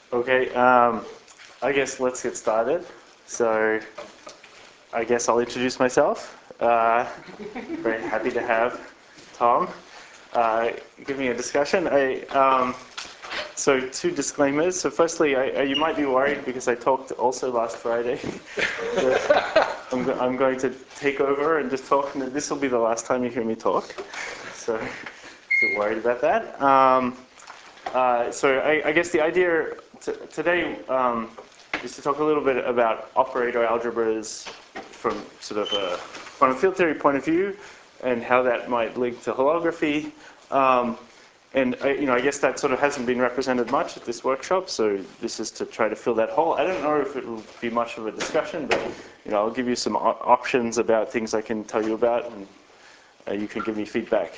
Okay, I guess let's get started. So, I guess I'll introduce myself. Very happy to have Tom give me a discussion. So, two disclaimers. So, firstly, you might be worried because I talked also last Friday. I'm going to take over and just talk, and this will be the last time you hear me talk. So, if you're worried about that. So I guess the idea today is to talk a little bit about operator algebras from sort of a quantum field theory point of view and how that might link to holography. And I guess that sort of hasn't been represented much at this workshop, so this is to try to fill that hole. I don't know if it will be much of a discussion, but I'll give you some options about things I can tell you about, and you can give me feedback.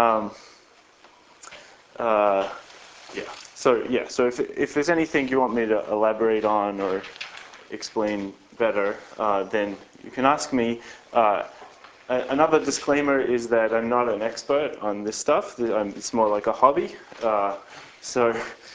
So if there's anything you want me to elaborate on or explain better, then you can ask me. Another disclaimer is that I'm not an expert on this stuff. It's more like a hobby. So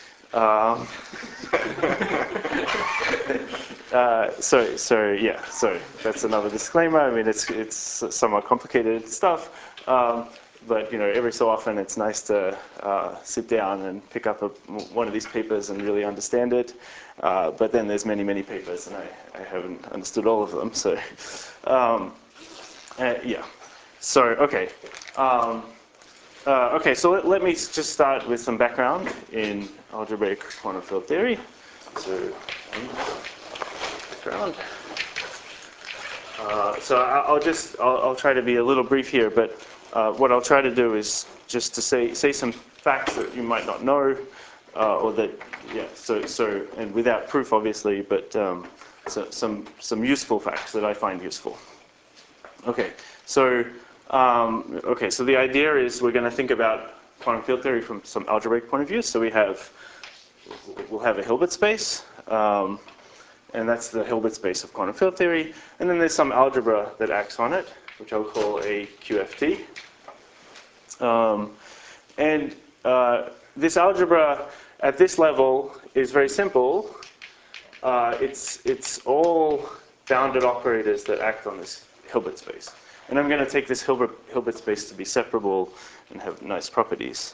that's another disclaimer. I mean, it's somewhat complicated stuff. But every so often it's nice to sit down and pick up one of these papers and really understand it. But then there's many, many papers, and I haven't understood all of them. So, So, okay. So let me just start with some background in algebraic quantum field theory. So, background. I'll try to be a little brief here, but what I'll try to do is just to say some facts that you might not know, or that and without proof obviously, but some useful facts that I find useful. Okay, so the idea is we're going to think about quantum field theory from some algebraic point of view. So we'll have a Hilbert space. And that's the Hilbert space of quantum field theory. And then there's some algebra that acts on it, which I'll call a QFT. This algebra at this level is very simple. It's all bounded operators that act on this Hilbert space. And I'm going to take this Hilbert space to be separable and have nice properties.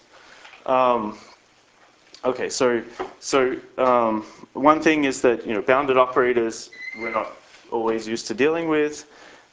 Okay, so one thing is that bounded operators we're not always used to dealing with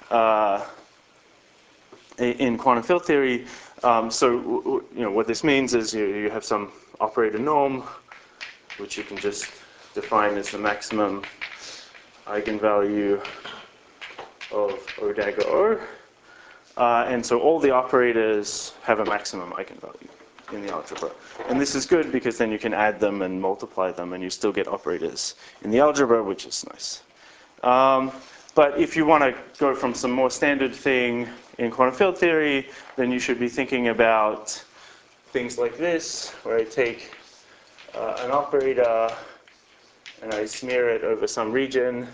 in quantum field theory. What this means is you have some operator norm, which you can just define as the maximum eigenvalue of O dagger O, and so all the operators have a maximum eigenvalue in the algebra. And this is good because then you can add them and multiply them and you still get operators in the algebra, which is nice. But if you want to go from some more standard thing in quantum field theory, then you should be thinking about things like this, where I take an operator and I smear it over some region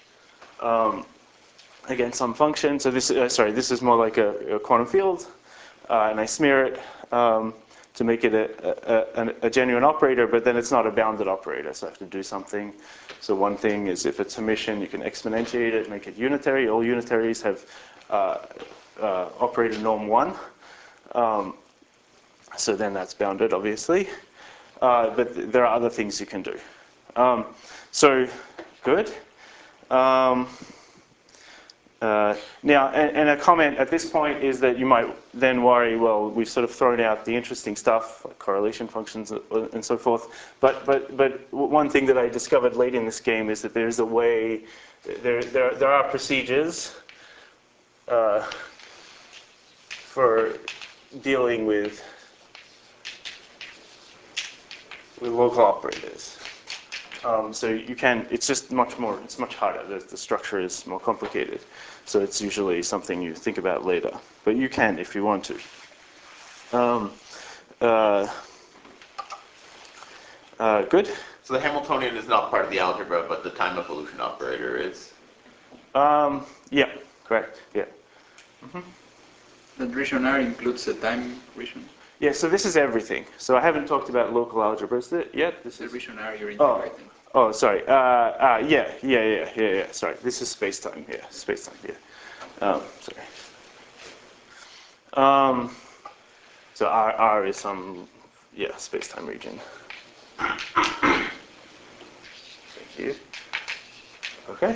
against some function. So this is more like a quantum field, and I smear it to make it a genuine operator, but then it's not a bounded operator, so I have to do something. So one thing is if it's Hermitian, you can exponentiate it, make it unitary. All unitaries have operator norm 1. So then that's bounded, obviously. But there are other things you can do. So, good. Now, and a comment at this point is that you might then worry, well, we've sort of thrown out the interesting stuff, like correlation functions and so forth. But one thing that I discovered late in this game is that there's a way, there are procedures for dealing with local operators. So you can, it's just much harder. The structure is more complicated. So it's usually something you think about later. But you can if you want to. Good? So the Hamiltonian is not part of the algebra, but the time evolution operator is? Yeah, correct. Yeah. The region R includes the time region? Yeah, so this is everything. So I haven't talked about local algebras yet. This The is. visionary you're Oh, integrating. oh, sorry. Yeah. Sorry, this is space-time. Yeah, space-time. Yeah. Sorry. So R is some, yeah, space-time region. Thank you. Okay.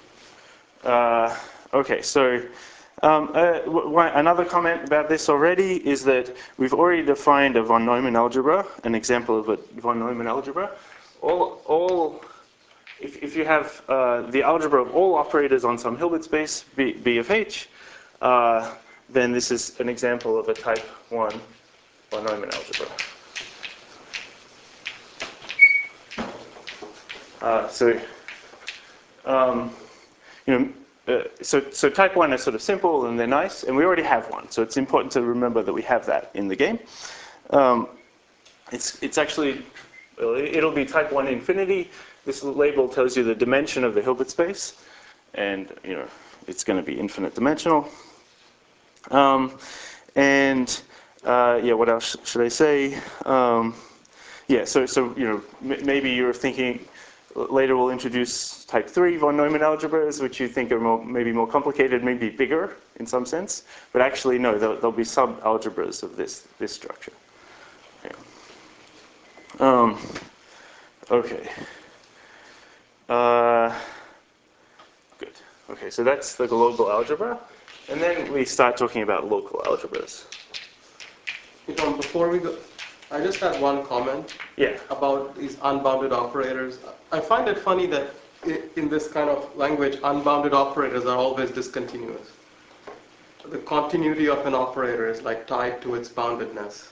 Okay. So. Another comment about this already is that we've already defined a von Neumann algebra, an example of a von Neumann algebra. If you have the algebra of all operators on some Hilbert space, B of H, then this is an example of a type 1 von Neumann algebra. So type 1 is sort of simple and they're nice, and we already have one. So it's important to remember that we have that in the game. It's actually, it'll be type 1 infinity. This label tells you the dimension of the Hilbert space, and it's going to be infinite dimensional. Yeah, what else should I say? Yeah, so maybe you're thinking later we'll introduce type 3 von Neumann algebras, which you think are maybe more complicated, maybe bigger in some sense. But actually, no, there'll be sub-algebras of this structure. Yeah. Okay. Good. Okay, so that's the global algebra. And then we start talking about local algebras. Before we go, I just had one comment about these unbounded operators. I find it funny that in this kind of language, unbounded operators are always discontinuous. The continuity of an operator is like tied to its boundedness.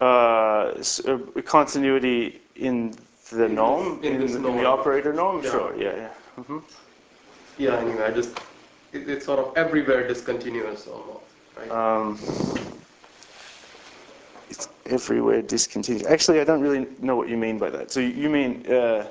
Continuity in the norm? In the operator norm? Yeah. Sure, yeah. Mm-hmm. Yeah, anyway, it's sort of everywhere discontinuous almost, right? It's everywhere discontinuous. Actually, I don't really know what you mean by that. So you mean the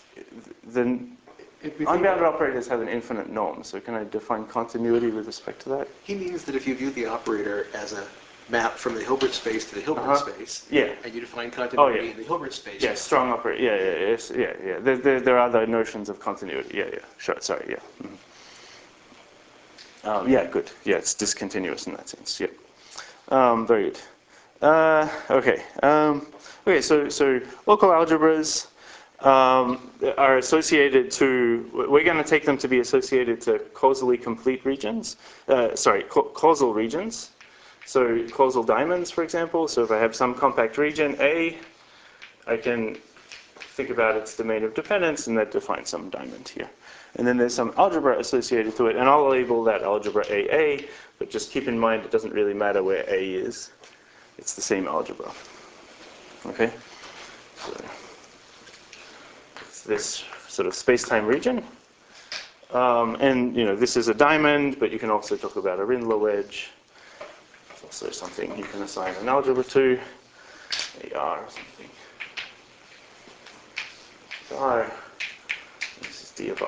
unbounded operators have an infinite norm. So can I define continuity with respect to that? He means that if you view the operator as a map from the Hilbert space to the Hilbert space, and you define continuity in the Hilbert space. Yeah, strong operator. Yeah. There are other notions of continuity. Yeah. Sure. Sorry. Yeah. Mm-hmm. Yeah. Good. Yeah, it's discontinuous in that sense. Yeah. Very good. Okay. Okay. So local algebras are associated to. We're going to take them to be associated to causally complete regions. Causal regions. So causal diamonds, for example. So if I have some compact region A, I can think about its domain of dependence, and that defines some diamond here. And then there's some algebra associated to it, and I'll label that algebra AA, but just keep in mind it doesn't really matter where A is. It's the same algebra. Okay? So it's this sort of space-time region. And this is a diamond, but you can also talk about a Rindler wedge. It's also something you can assign an algebra to, AR or something. R. This is D of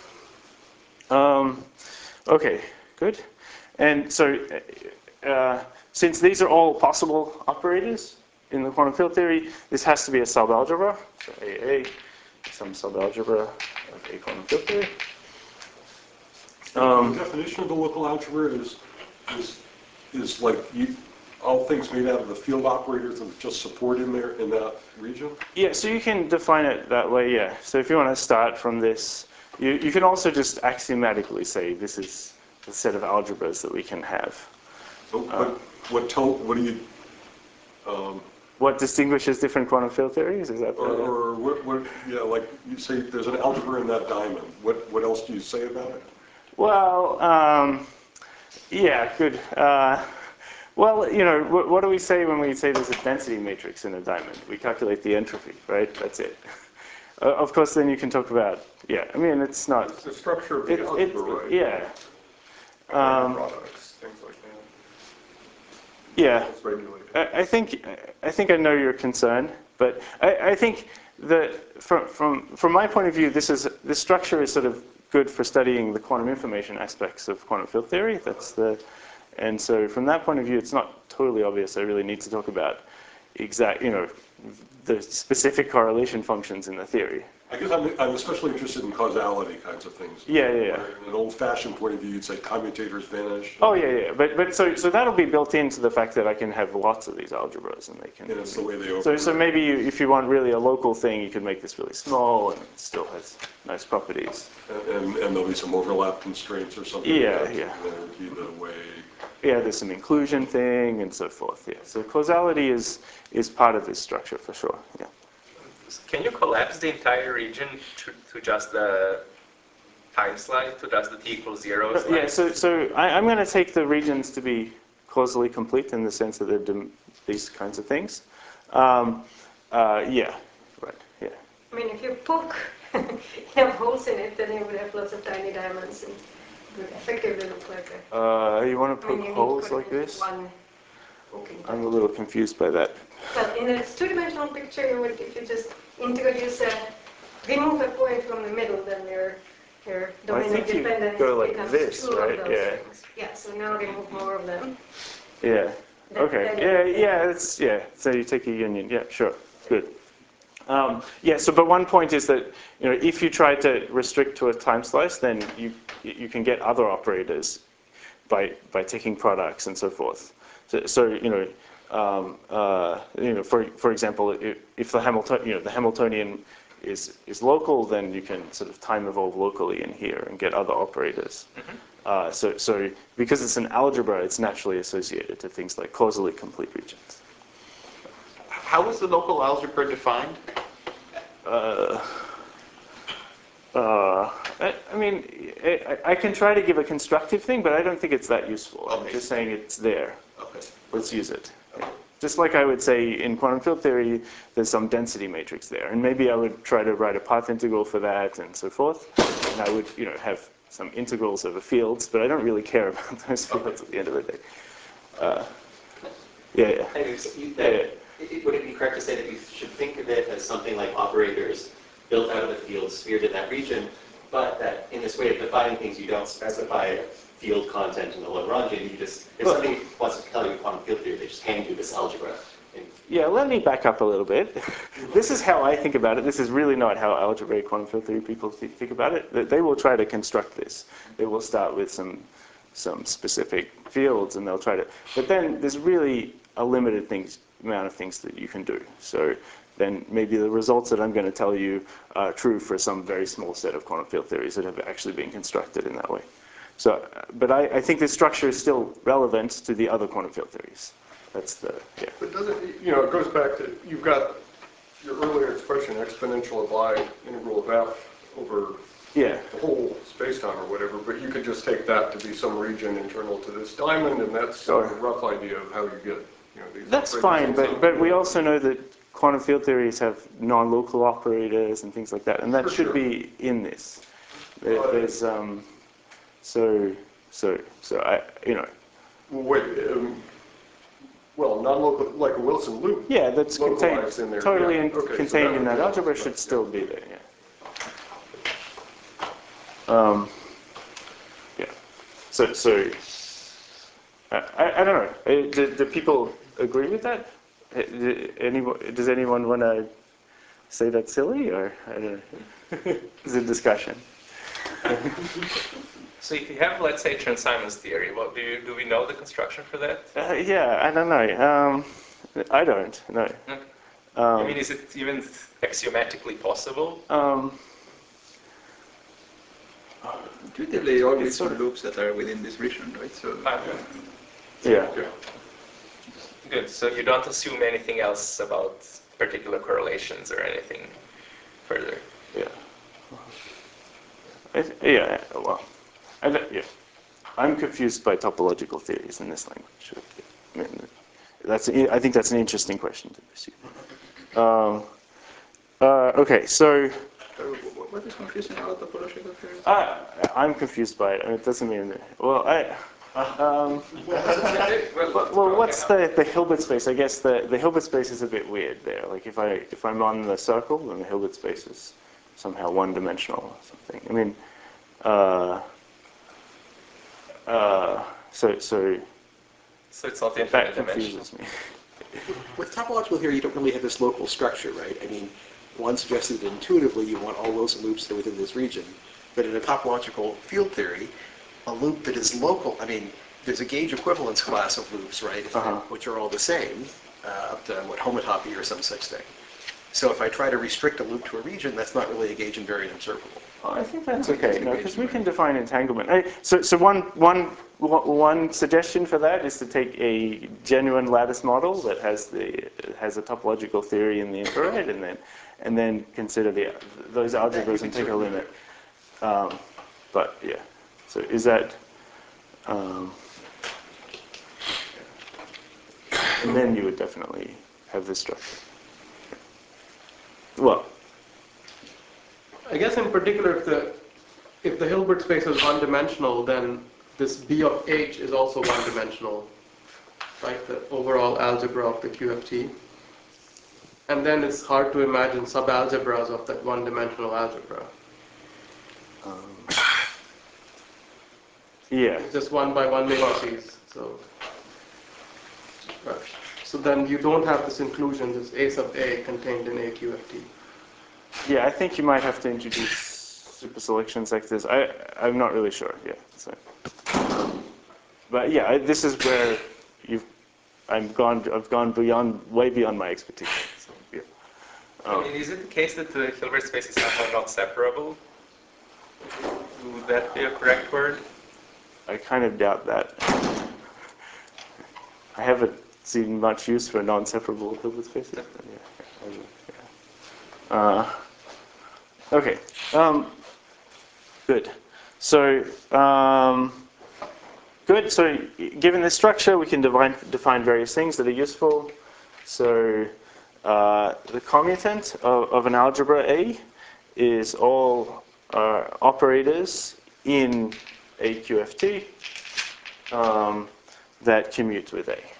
R. Okay, good. And so since these are all possible operators in the quantum field theory, this has to be a subalgebra. So AA, some subalgebra of a quantum field theory. The definition of the local algebra is like all things made out of the field operators and just support in there in that region? Yeah, so you can define it that way, yeah. So if you want to start from this, you can also just axiomatically say this is the set of algebras that we can have. So what do you... What distinguishes different quantum field theories? Is that like you say there's an algebra in that diamond. What else do you say about it? Well, yeah, good. Well, what do we say when we say there's a density matrix in a diamond? We calculate the entropy, right? That's it. Of course, then you can talk about, I mean, it's not... It's the structure of the algebra, right? Yeah. Products, things like that. Yeah. I think I know your concern, but I think that from my point of view, this structure is sort of good for studying the quantum information aspects of quantum field theory. And so from that point of view, it's not totally obvious I really need to talk about exact, the specific correlation functions in the theory. I guess I'm especially interested in causality kinds of things. Yeah. In an old-fashioned point of view, you'd say commutators vanish. Oh, yeah. But so that'll be built into the fact that I can have lots of these algebras, and they can. And it's the way they operate. So maybe if you want really a local thing, you could make this really small, and it still has nice properties. And there'll be some overlap constraints or something. Yeah. That would be the way. Yeah, there's some inclusion thing and so forth. Yeah. So causality is part of this structure for sure. Yeah. Can you collapse the entire region to just the time slide, to just the t=0 slide? Yeah, so I'm going to take the regions to be causally complete in the sense that they're these kinds of things. Yeah, right, yeah. I mean, if you poke enough holes in it, then you would have lots of tiny diamonds and it would effectively look like a... You want to poke holes like this? I'm a little confused by that. Well, in a two-dimensional picture, you would, if you just integrate, remove a point from the middle, then your dominant dependence go like becomes this, two right? of those things. Yeah, so now remove more of them. Yeah. Okay. So you take a union. Yeah, sure. Good. But one point is that if you try to restrict to a time slice, then you can get other operators by taking products and so forth. For example, if the Hamiltonian is local, then you can sort of time evolve locally in here and get other operators. Mm-hmm. So because it's an algebra, it's naturally associated to things like causally complete regions. How is the local algebra defined? I can try to give a constructive thing, but I don't think it's that useful. Okay. I'm just saying it's there. Okay. Let's use it. Okay. Just like I would say in quantum field theory, there's some density matrix there, and maybe I would try to write a path integral for that and so forth, and I would have some integrals over fields, but I don't really care about those fields at the end of the day. Would it be correct to say that you should think of it as something like operators built out of the field sphered in that region, but that in this way of defining things, you don't specify field content in the Lagrangian, you just, if somebody wants to tell you quantum field theory, they just hand you this algebra. Yeah, let me back up a little bit. This is how I think about it. This is really not how algebraic quantum field theory people think about it. They will try to construct this. They will start with some specific fields, and they'll try to, but then there's really a limited amount of things that you can do. So then maybe the results that I'm going to tell you are true for some very small set of quantum field theories that have actually been constructed in that way. So, but I think this structure is still relevant to the other quantum field theories. That's the, yeah. But doesn't, it goes back to, you've got your earlier expression, exponential of I, integral of F over the whole space-time or whatever, but you could just take that to be some region internal to this diamond, and that's a rough idea of how you get, these. That's fine, but we also know that quantum field theories have non-local operators and things like that, and that should be in this. There's Well, non-local, like a Wilson loop. Yeah, that's contained in there. Totally contained in that algebra should still be there. Yeah. So I don't know. Do people agree with that? Does anyone want to say that's silly, or I don't know? It's a discussion. So if you have, let's say, Chern-Simons theory, do we know the construction for that? Yeah, I don't know. I don't know. I mean, is it even axiomatically possible? Intuitively, all these are loops that are within this region, right? So. Yeah. Good. So you don't assume anything else about particular correlations or anything further. Yeah. Well, I'm confused by topological theories in this language. I mean, I think that's an interesting question to pursue. Okay, so. What is confusing about topological theories? I'm confused by it. It doesn't mean that. Well, what's the Hilbert space? I guess the Hilbert space is a bit weird there. Like if I'm on the circle, then the Hilbert space is somehow one-dimensional or something. I mean, so it's not infinite that confuses dimensional. me. With topological theory, you don't really have this local structure, right? I mean, one suggested that intuitively you want all those loops that are within this region. But in a topological field theory, a loop that is local, I mean, there's a gauge equivalence class of loops, right, which are all the same, up to, homotopy or some such thing. So if I try to restrict a loop to a region, that's not really a gauge invariant observable. Oh, I think that's okay, no, because we can define entanglement. So one suggestion for that is to take a genuine lattice model that has a topological theory in the infrared, and then consider those algebras and take a limit. But yeah, so is that? And then you would definitely have this structure. Well, I guess in particular, if the Hilbert space is one-dimensional, then this B of H is also one-dimensional, right? The overall algebra of the QFT. And then it's hard to imagine subalgebras of that one-dimensional algebra. Yeah. It's just 1 by 1 matrices. So then you don't have this inclusion, this A sub A contained in A QFT. Yeah, I think you might have to introduce super selections like this. I'm not really sure. Yeah. So, but yeah, this is where I've gone way beyond my expertise. So, yeah. I mean, is it the case that the Hilbert space is somehow not separable? Would that be a correct word? I kind of doubt that. I haven't seen much use for non-separable Hilbert spaces. Yeah. Okay. Good. So, good. So, given this structure, we can define various things that are useful. So, the commutant of an algebra A is all operators in a QFT that commute with A.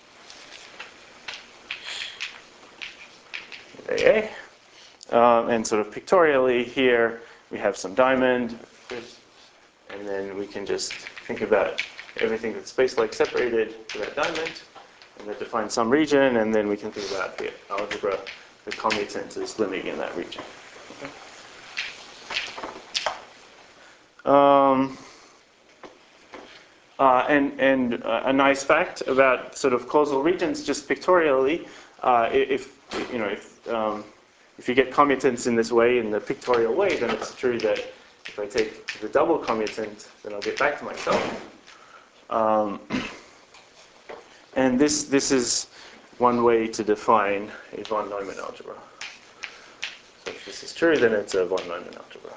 AA. And sort of pictorially here, we have some diamond, and then we can just think about everything that's space-like separated to that diamond, and that defines some region, and then we can think about the algebra, the commutant is living in that region. And a nice fact about sort of causal regions, just pictorially, if you get commutants in this way, in the pictorial way, then it's true that if I take the double commutant, then I'll get back to myself. And this is one way to define a von Neumann algebra. So if this is true, then it's a von Neumann algebra.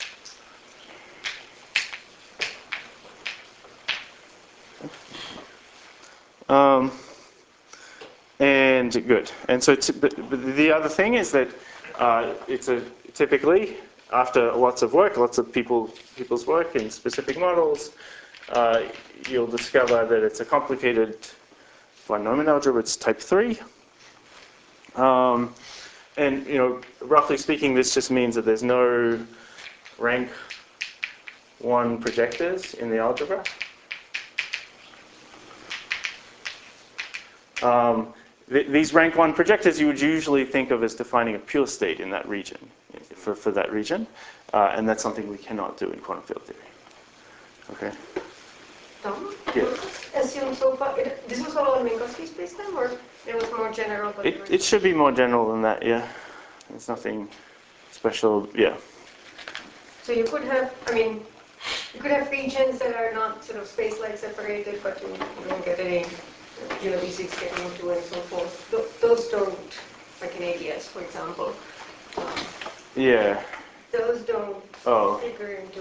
And good. And so but the other thing is that it's typically, after lots of work, lots of people's work in specific models, you'll discover that it's a complicated von Neumann algebra. It's type 3. And roughly speaking, this just means that there's no rank 1 projectors in the algebra. These rank 1 projectors you would usually think of as defining a pure state in that region, for that region, and that's something we cannot do in quantum field theory. Okay? Tom? Yeah. Assume so far, this was all on Minkowski spacetime, or it was more general? It should be more general than that, yeah. There's nothing special, yeah. So you could have, you could have regions that are not sort of space-like separated, but you don't get any geodesics getting into and so forth. Those don't, like in ADS, for example. Yeah. Those don't figure into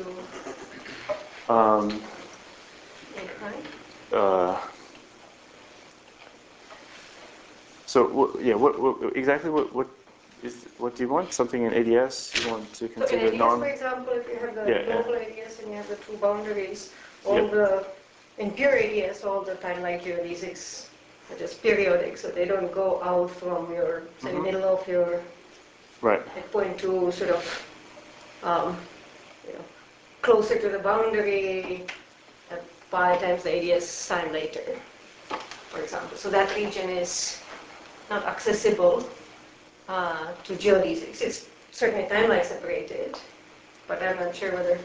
So yeah, what exactly what do you want? Something in ADS you want to consider? So in ADS, for example, if you have the local ADS and you have the 2 boundaries, in pure ADS, all the timeline geodesics are just periodic, so they don't go out from your middle of your at point 2, sort of closer to the boundary at 5 times the ADS time later, for example. So that region is not accessible to geodesics. It's certainly timeline separated, but I'm not sure whether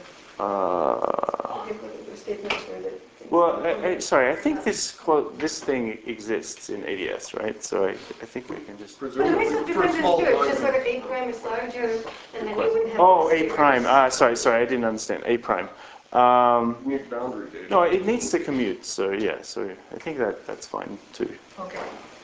the statements were that. Well, sorry, I think this thing exists in ADS, right? So I think we can just. But it makes a difference too. It's just whether A prime is larger, and then you wouldn't have. Oh, A prime. Sorry, I didn't understand. A prime. Need boundary data. No, it needs to commute. So yeah, so I think that's fine too. Okay.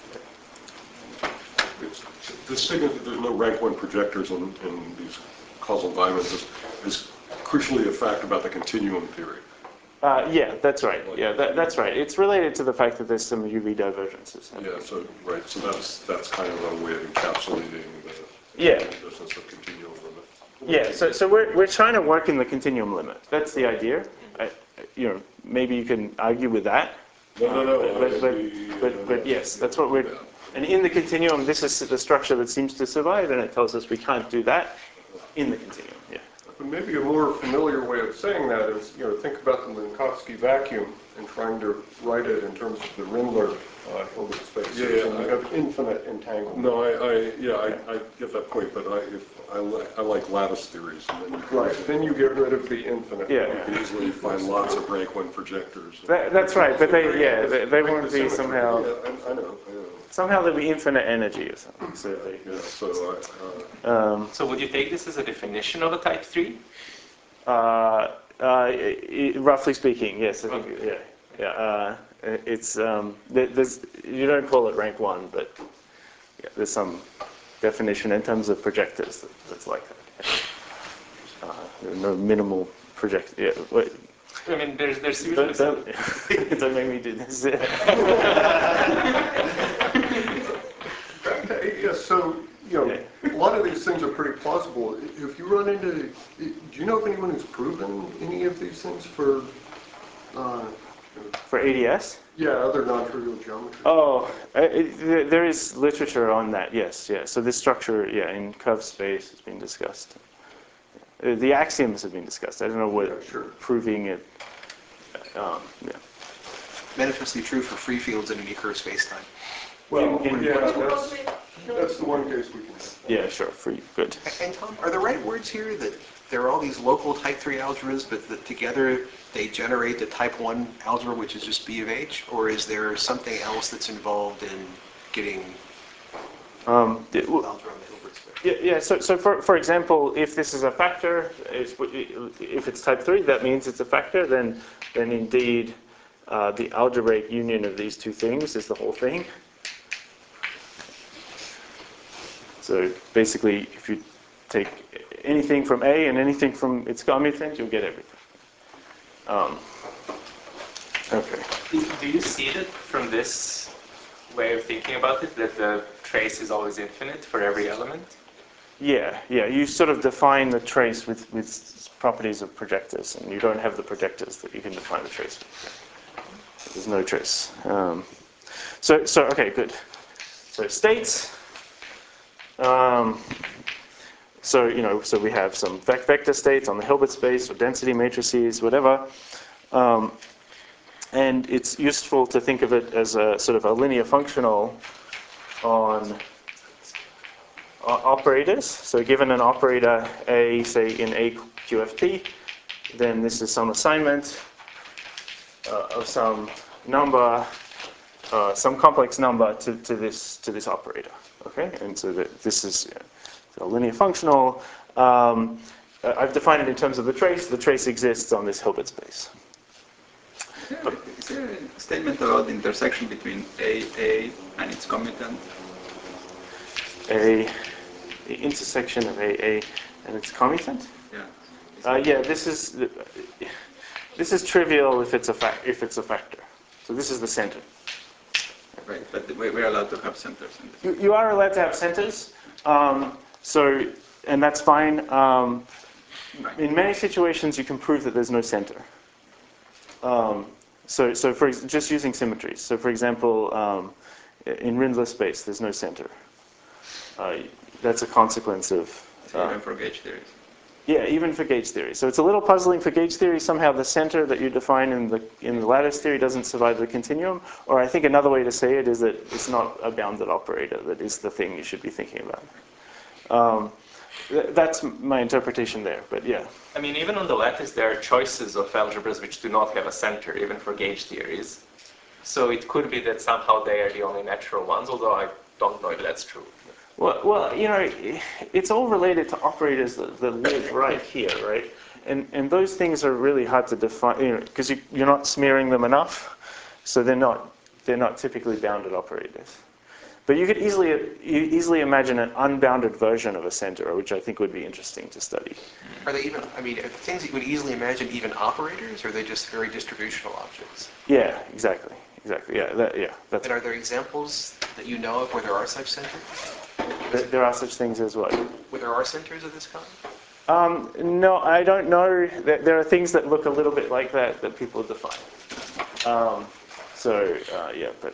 This thing that there's no rank 1 projectors in these causal diamonds is crucially a fact about the continuum theory. Yeah, that's right. Yeah, that's right. It's related to the fact that there's some UV divergences. Yeah, so right, so that's kind of a way of encapsulating Yeah. the business of continuum limit. Yeah, so we're trying to work in the continuum limit. That's the idea. Maybe you can argue with that. No. But yes, that's what we're. And in the continuum, this is the structure that seems to survive, and it tells us we can't do that in the continuum. Yeah. But maybe a more familiar way of saying that is, think about the Minkowski vacuum and trying to write it in terms of the Rindler Hilbert space. Yeah, and you have infinite entanglement. No, I get that point, but I like lattice theories. And then Then you get rid of the infinite. Yeah. you can easily find lots of rank 1 projectors. That's right, but they won't be somehow. Yeah, I know. Somehow there'll be infinite energy or something. So would you take this as a definition of a type 3? Roughly speaking, yes. I think, yeah. It's you don't call it rank 1, but there's some definition in terms of projectors that's like that. There are no minimal project. Yeah. Wait. I mean, there's Don't make me do this. Yeah, so, a lot of these things are pretty plausible. If you run into, do you know if anyone who's proven any of these things for ADS? Yeah, other non-trivial geometry. Oh, there is literature on that, yes. So this structure, in curved space has been discussed. The axioms have been discussed. I don't know what proving it. Manifestly true for free fields in any curved space-time. Well, that's the one case we can have. Yeah, sure, free, good. And Tom, are the right words here that there are all these local type 3 algebras, but that together they generate the type 1 algebra, which is just B of H? Or is there something else that's involved in getting algebra on the Hilbert space? Yeah, so for example, if this is a factor, if it's type 3, that means it's a factor, then indeed the algebraic union of these two things is the whole thing. So basically, if you take anything from A and anything from its commutant, you'll get everything. Okay. Do you see that from this way of thinking about it, that the trace is always infinite for every element? Yeah. You sort of define the trace with properties of projectors, and you don't have the projectors that you can define the trace with. There's no trace. So okay, good. So states. So we have some vector states on the Hilbert space or density matrices, whatever. And it's useful to think of it as a sort of a linear functional on operators. So given an operator A, say in AQFT, then this is some assignment of some number, some complex number to this operator. Okay, and so this is a linear functional. I've defined it in terms of the trace. The trace exists on this Hilbert space. Is there a statement about the intersection between A and its commutant? The intersection of AA and its commutant? Yeah. This is trivial if it's a factor. So this is the center. Right, but we're allowed to have centers. You are allowed to have centers. And that's fine. In many situations, you can prove that there's no center. So for just using symmetries. So for example, in Rindler space, there's no center. That's a consequence of. Even for gauge theories. Yeah, even for gauge theory. So it's a little puzzling for gauge theory. Somehow the center that you define in the lattice theory doesn't survive the continuum. Or I think another way to say it is that it's not a bounded operator that is the thing you should be thinking about. That's my interpretation there, but yeah. I mean, even on the lattice, there are choices of algebras which do not have a center, even for gauge theories. So it could be that somehow they are the only natural ones, although I don't know if that's true. Well, you know, it's all related to operators that live right here, right? And those things are really hard to define, you know, because you're not smearing them enough, so they're not typically bounded operators. But you could easily imagine an unbounded version of a center, which I think would be interesting to study. Are they even, I mean, are things that you would easily imagine even operators, or are they just very distributional objects? Yeah, exactly. Yeah, that's. And are there examples that you know of where there are such centers? There are such things as what? Where there are centers of this kind? No, I don't know. There are things that look a little bit like that people define. Yeah, but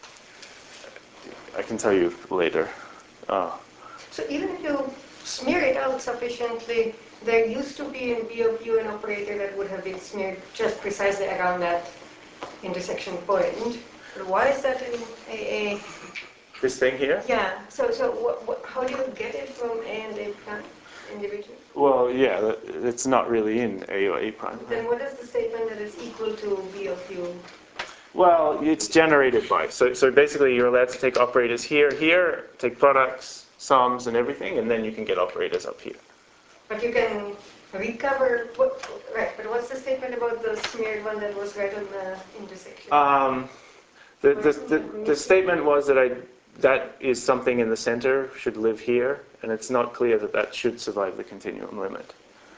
I can tell you later. So even if you smear it out sufficiently, there used to be in B of U an operator that would have been smeared just precisely around that intersection point. But why is that in AA? This thing here? Yeah. So how do you get it from A and A prime individually? Well, yeah, it's not really in A or A prime. Then what is the statement that is equal to B of U? Well, it's generated by. So basically, you're allowed to take operators here, take products, sums, and everything, and then you can get operators up here. But you can recover, right, but what's the statement about the smeared one that was right on the intersection? The statement was that is something in the center, should live here, and it's not clear that should survive the continuum limit.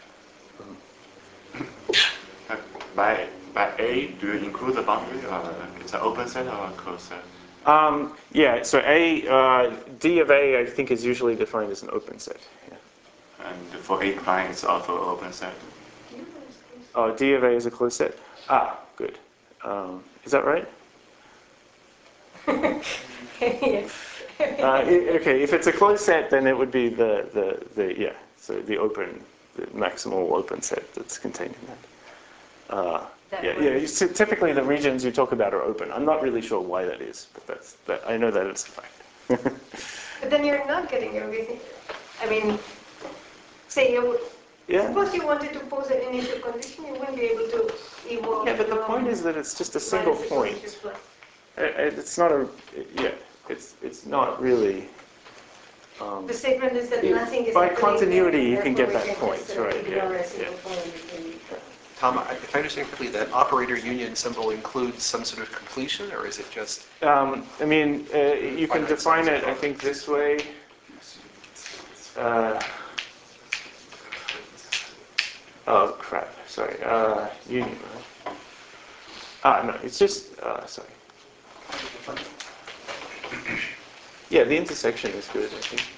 By A, do you include the boundary, or it's an open set or a closed set? Yeah, so D of A, I think, is usually defined as an open set. Yeah. And for A prime, it's also an open set. Oh, D of A is a closed set? Ah, good. Is that right? Yes. Okay, if it's a closed set, then it would be the maximal open set that's contained in that. Typically the regions you talk about are open. I'm not really sure why that is, but I know that it's a fact. But then you're not getting everything. I mean, suppose you wanted to pose an initial condition, you wouldn't be able to evolve. Yeah, but the point is that it's just a single point. It's not it's not really. The statement is that nothing is by continuity you can get that point, right? Yeah. Tom, if I understand correctly, that operator union symbol includes some sort of completion, or is it just? I mean, you can define it, I think, this way. Oh crap! Sorry. Union. No, it's just sorry. Yeah, the intersection is good, I think.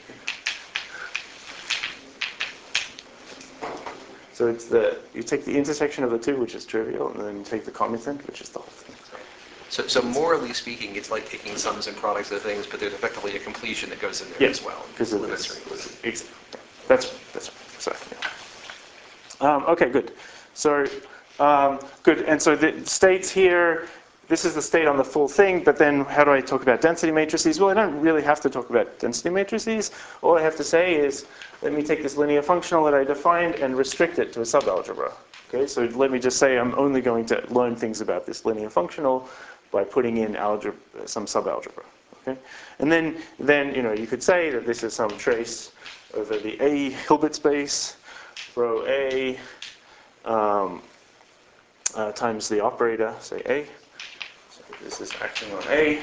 So it's you take the intersection of the two, which is trivial, and then you take the commutant, which is the whole thing. So morally speaking, it's like taking sums and products of things, but there's effectively a completion that goes in there as well. Because of this. Exactly. That's right. Sorry. Yeah. Okay, good. So good. And so the states here. This is the state on the full thing, but then how do I talk about density matrices? Well, I don't really have to talk about density matrices. All I have to say is, let me take this linear functional that I defined and restrict it to a subalgebra. Okay, so let me just say I'm only going to learn things about this linear functional by putting in some subalgebra. Okay, and then you could say that this is some trace over the A Hilbert space, rho A times the operator, say A. This is acting on A.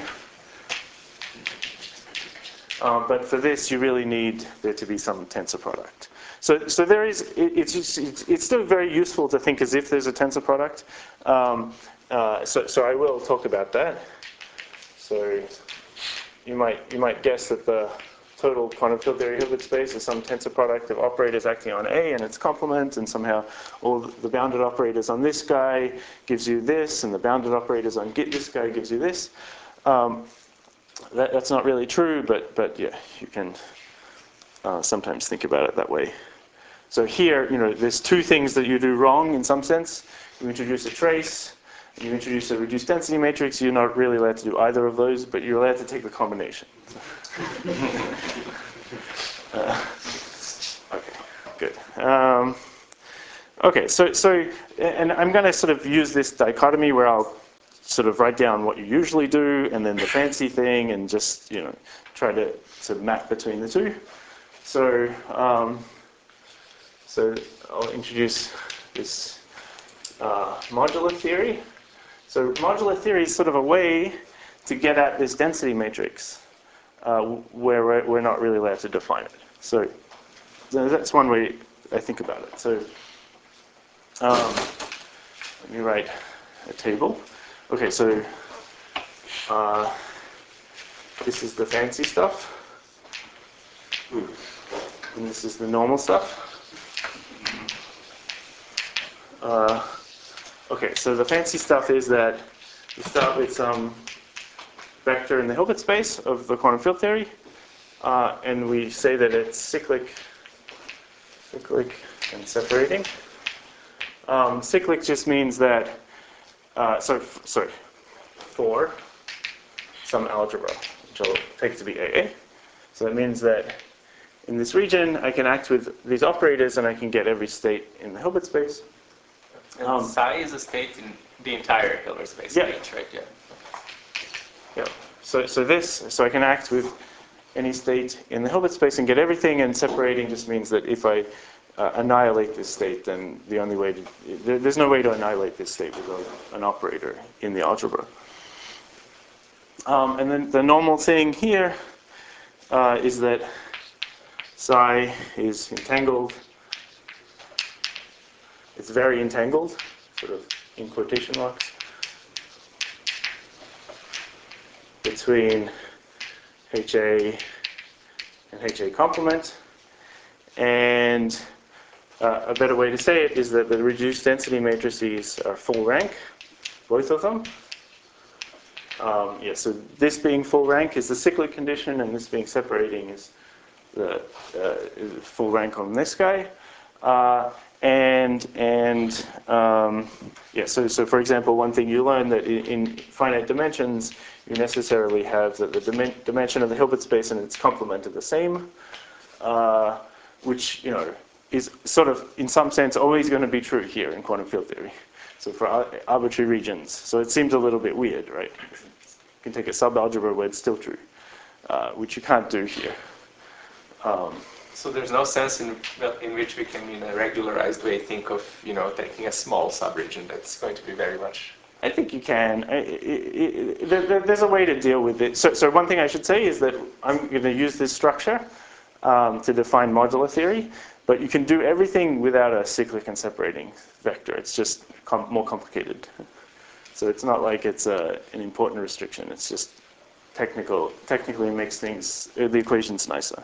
But for this, you really need there to be some tensor product. So there is. It's still very useful to think as if there's a tensor product. So I will talk about that. So you might guess that the total quantum field theory Hilbert space is some tensor product of operators acting on A and its complement, and somehow all the bounded operators on this guy gives you this, and the bounded operators on this guy gives you this. That's not really true, but yeah, you can sometimes think about it that way. So here, there's two things that you do wrong in some sense. You introduce a trace, you introduce a reduced density matrix. You're not really allowed to do either of those, but you're allowed to take the combination. Okay, good. Okay, so and I'm going to sort of use this dichotomy where I'll sort of write down what you usually do and then the fancy thing, and just try to map between the two. So I'll introduce this modular theory. So modular theory is sort of a way to get at this density matrix where we're not really allowed to define it. So that's one way I think about it. So let me write a table. Okay, so this is the fancy stuff, and this is the normal stuff. Okay, so the fancy stuff is that we start with some vector in the Hilbert space of the quantum field theory, and we say that it's cyclic and separating. Cyclic just means that, for some algebra, which I'll take to be AA. So that means that in this region, I can act with these operators and I can get every state in the Hilbert space. And psi is a state in the entire Hilbert space, yeah. Right? Yeah. Yeah. So I can act with any state in the Hilbert space and get everything, and separating just means that if I annihilate this state, then the only way there's no way to annihilate this state without an operator in the algebra. And then the normal thing here is that psi is entangled. It's very entangled, sort of in quotation marks, between HA and HA complement. And a better way to say it is that the reduced density matrices are full rank, both of them. So this being full rank is the cyclic condition, and this being separating is the full rank on this guy. So for example, one thing you learn that in finite dimensions, you necessarily have that the dimension of the Hilbert space and its complement are the same, which is sort of, in some sense, always going to be true here in quantum field theory. So for arbitrary regions. So it seems a little bit weird, right? You can take a subalgebra where it's still true, which you can't do here. So there's no sense in which we can, in a regularized way, think of taking a small subregion that's going to be very much. I think you can. There's a way to deal with it. So one thing I should say is that I'm going to use this structure to define modular theory, but you can do everything without a cyclic and separating vector. It's just more complicated. So it's not like it's an important restriction. It's just technically makes things, the equations nicer.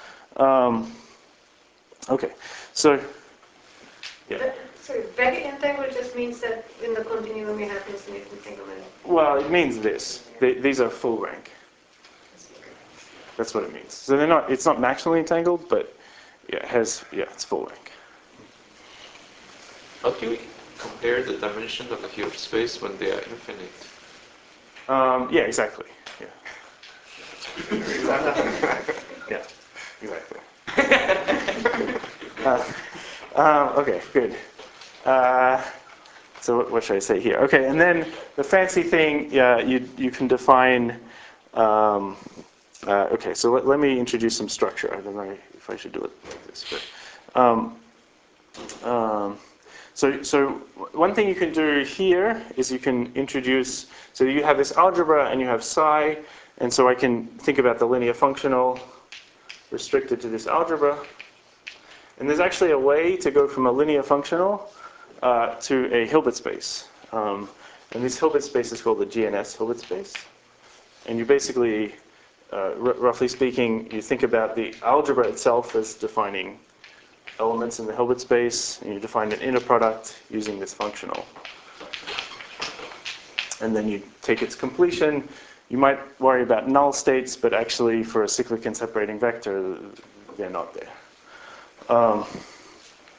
Okay, so, yeah. Sorry, very entangled just means that in the continuum you have infinite entanglement. Well, it means this. These are full rank. That's what it means. So they're not. It's not maximally entangled, but it's full rank. How do we compare the dimension of the Hilbert space when they are infinite? Yeah, exactly. Yeah. Yeah, exactly. Okay, good. So what should I say here? Okay, and then the fancy thing, you can define. Okay, so let me introduce some structure. I don't know if I should do it like this, but so one thing you can do here is you can introduce. So you have this algebra and you have psi, and so I can think about the linear functional restricted to this algebra. And there's actually a way to go from a linear functional to a Hilbert space. And this Hilbert space is called the GNS Hilbert space. And you basically, roughly speaking, you think about the algebra itself as defining elements in the Hilbert space, and you define an inner product using this functional. And then you take its completion. You might worry about null states, but actually for a cyclic and separating vector, they're not there.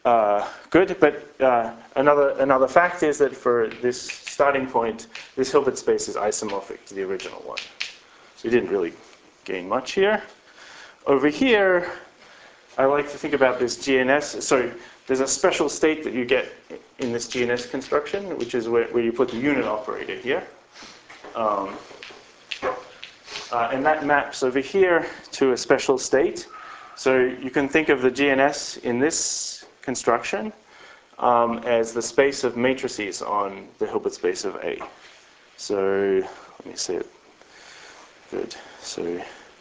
good, but another fact is that for this starting point, this Hilbert space is isomorphic to the original one. So we didn't really gain much here. Over here, I like to think about this GNS. So there's a special state that you get in this GNS construction, which is where you put the unit operator here. And that maps over here to a special state. So you can think of the GNS in this construction as the space of matrices on the Hilbert space of A. So let me see it. Good. So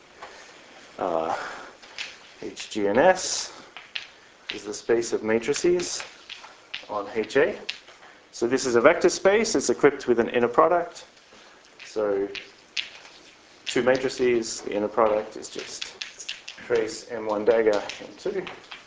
HGNS is the space of matrices on HA. So this is a vector space. It's equipped with an inner product. So two matrices. The inner product is just trace M1 dagger M2.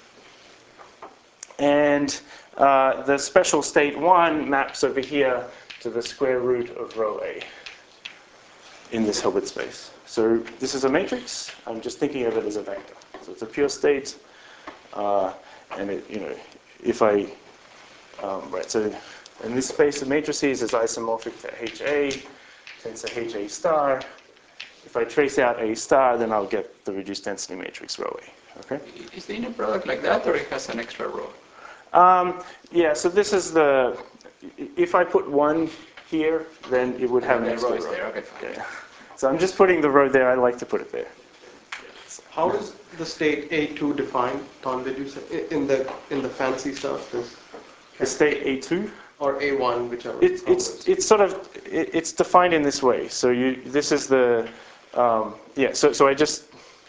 And the special state 1 maps over here to the square root of row A in this Hilbert space. So this is a matrix. I'm just thinking of it as a vector. So it's a pure state. And it, if I, right, so in this space of matrices is isomorphic to HA, tensor HA star. If I trace out A star, then I'll get the reduced density matrix row A. Okay? Is the inner product like that, or it has an extra row? Yeah, so this is the, if I put 1 here, then it would have an extra row. There. Okay, fine. Yeah. So I'm just putting the row there. I like to put it there. How is the state A2 defined, Tom? Did you say in the fancy stuff? The state A2 or A1, whichever. It's defined in this way. So this is the yeah. So I just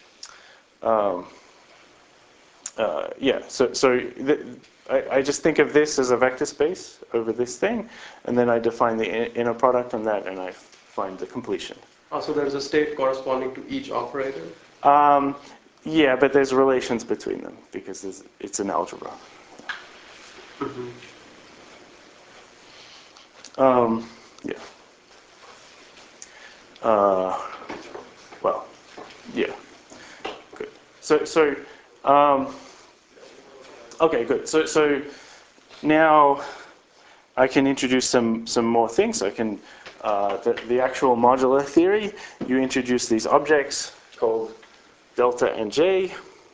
yeah. I just think of this as a vector space over this thing, and then I define the inner product on that, and I find the completion. Oh, so there's a state corresponding to each operator? Yeah, but there's relations between them because it's an algebra. Mm-hmm. Yeah. Well, yeah. Good. Okay, good. So now I can introduce some more things. I can the actual modular theory. You introduce these objects called delta and J.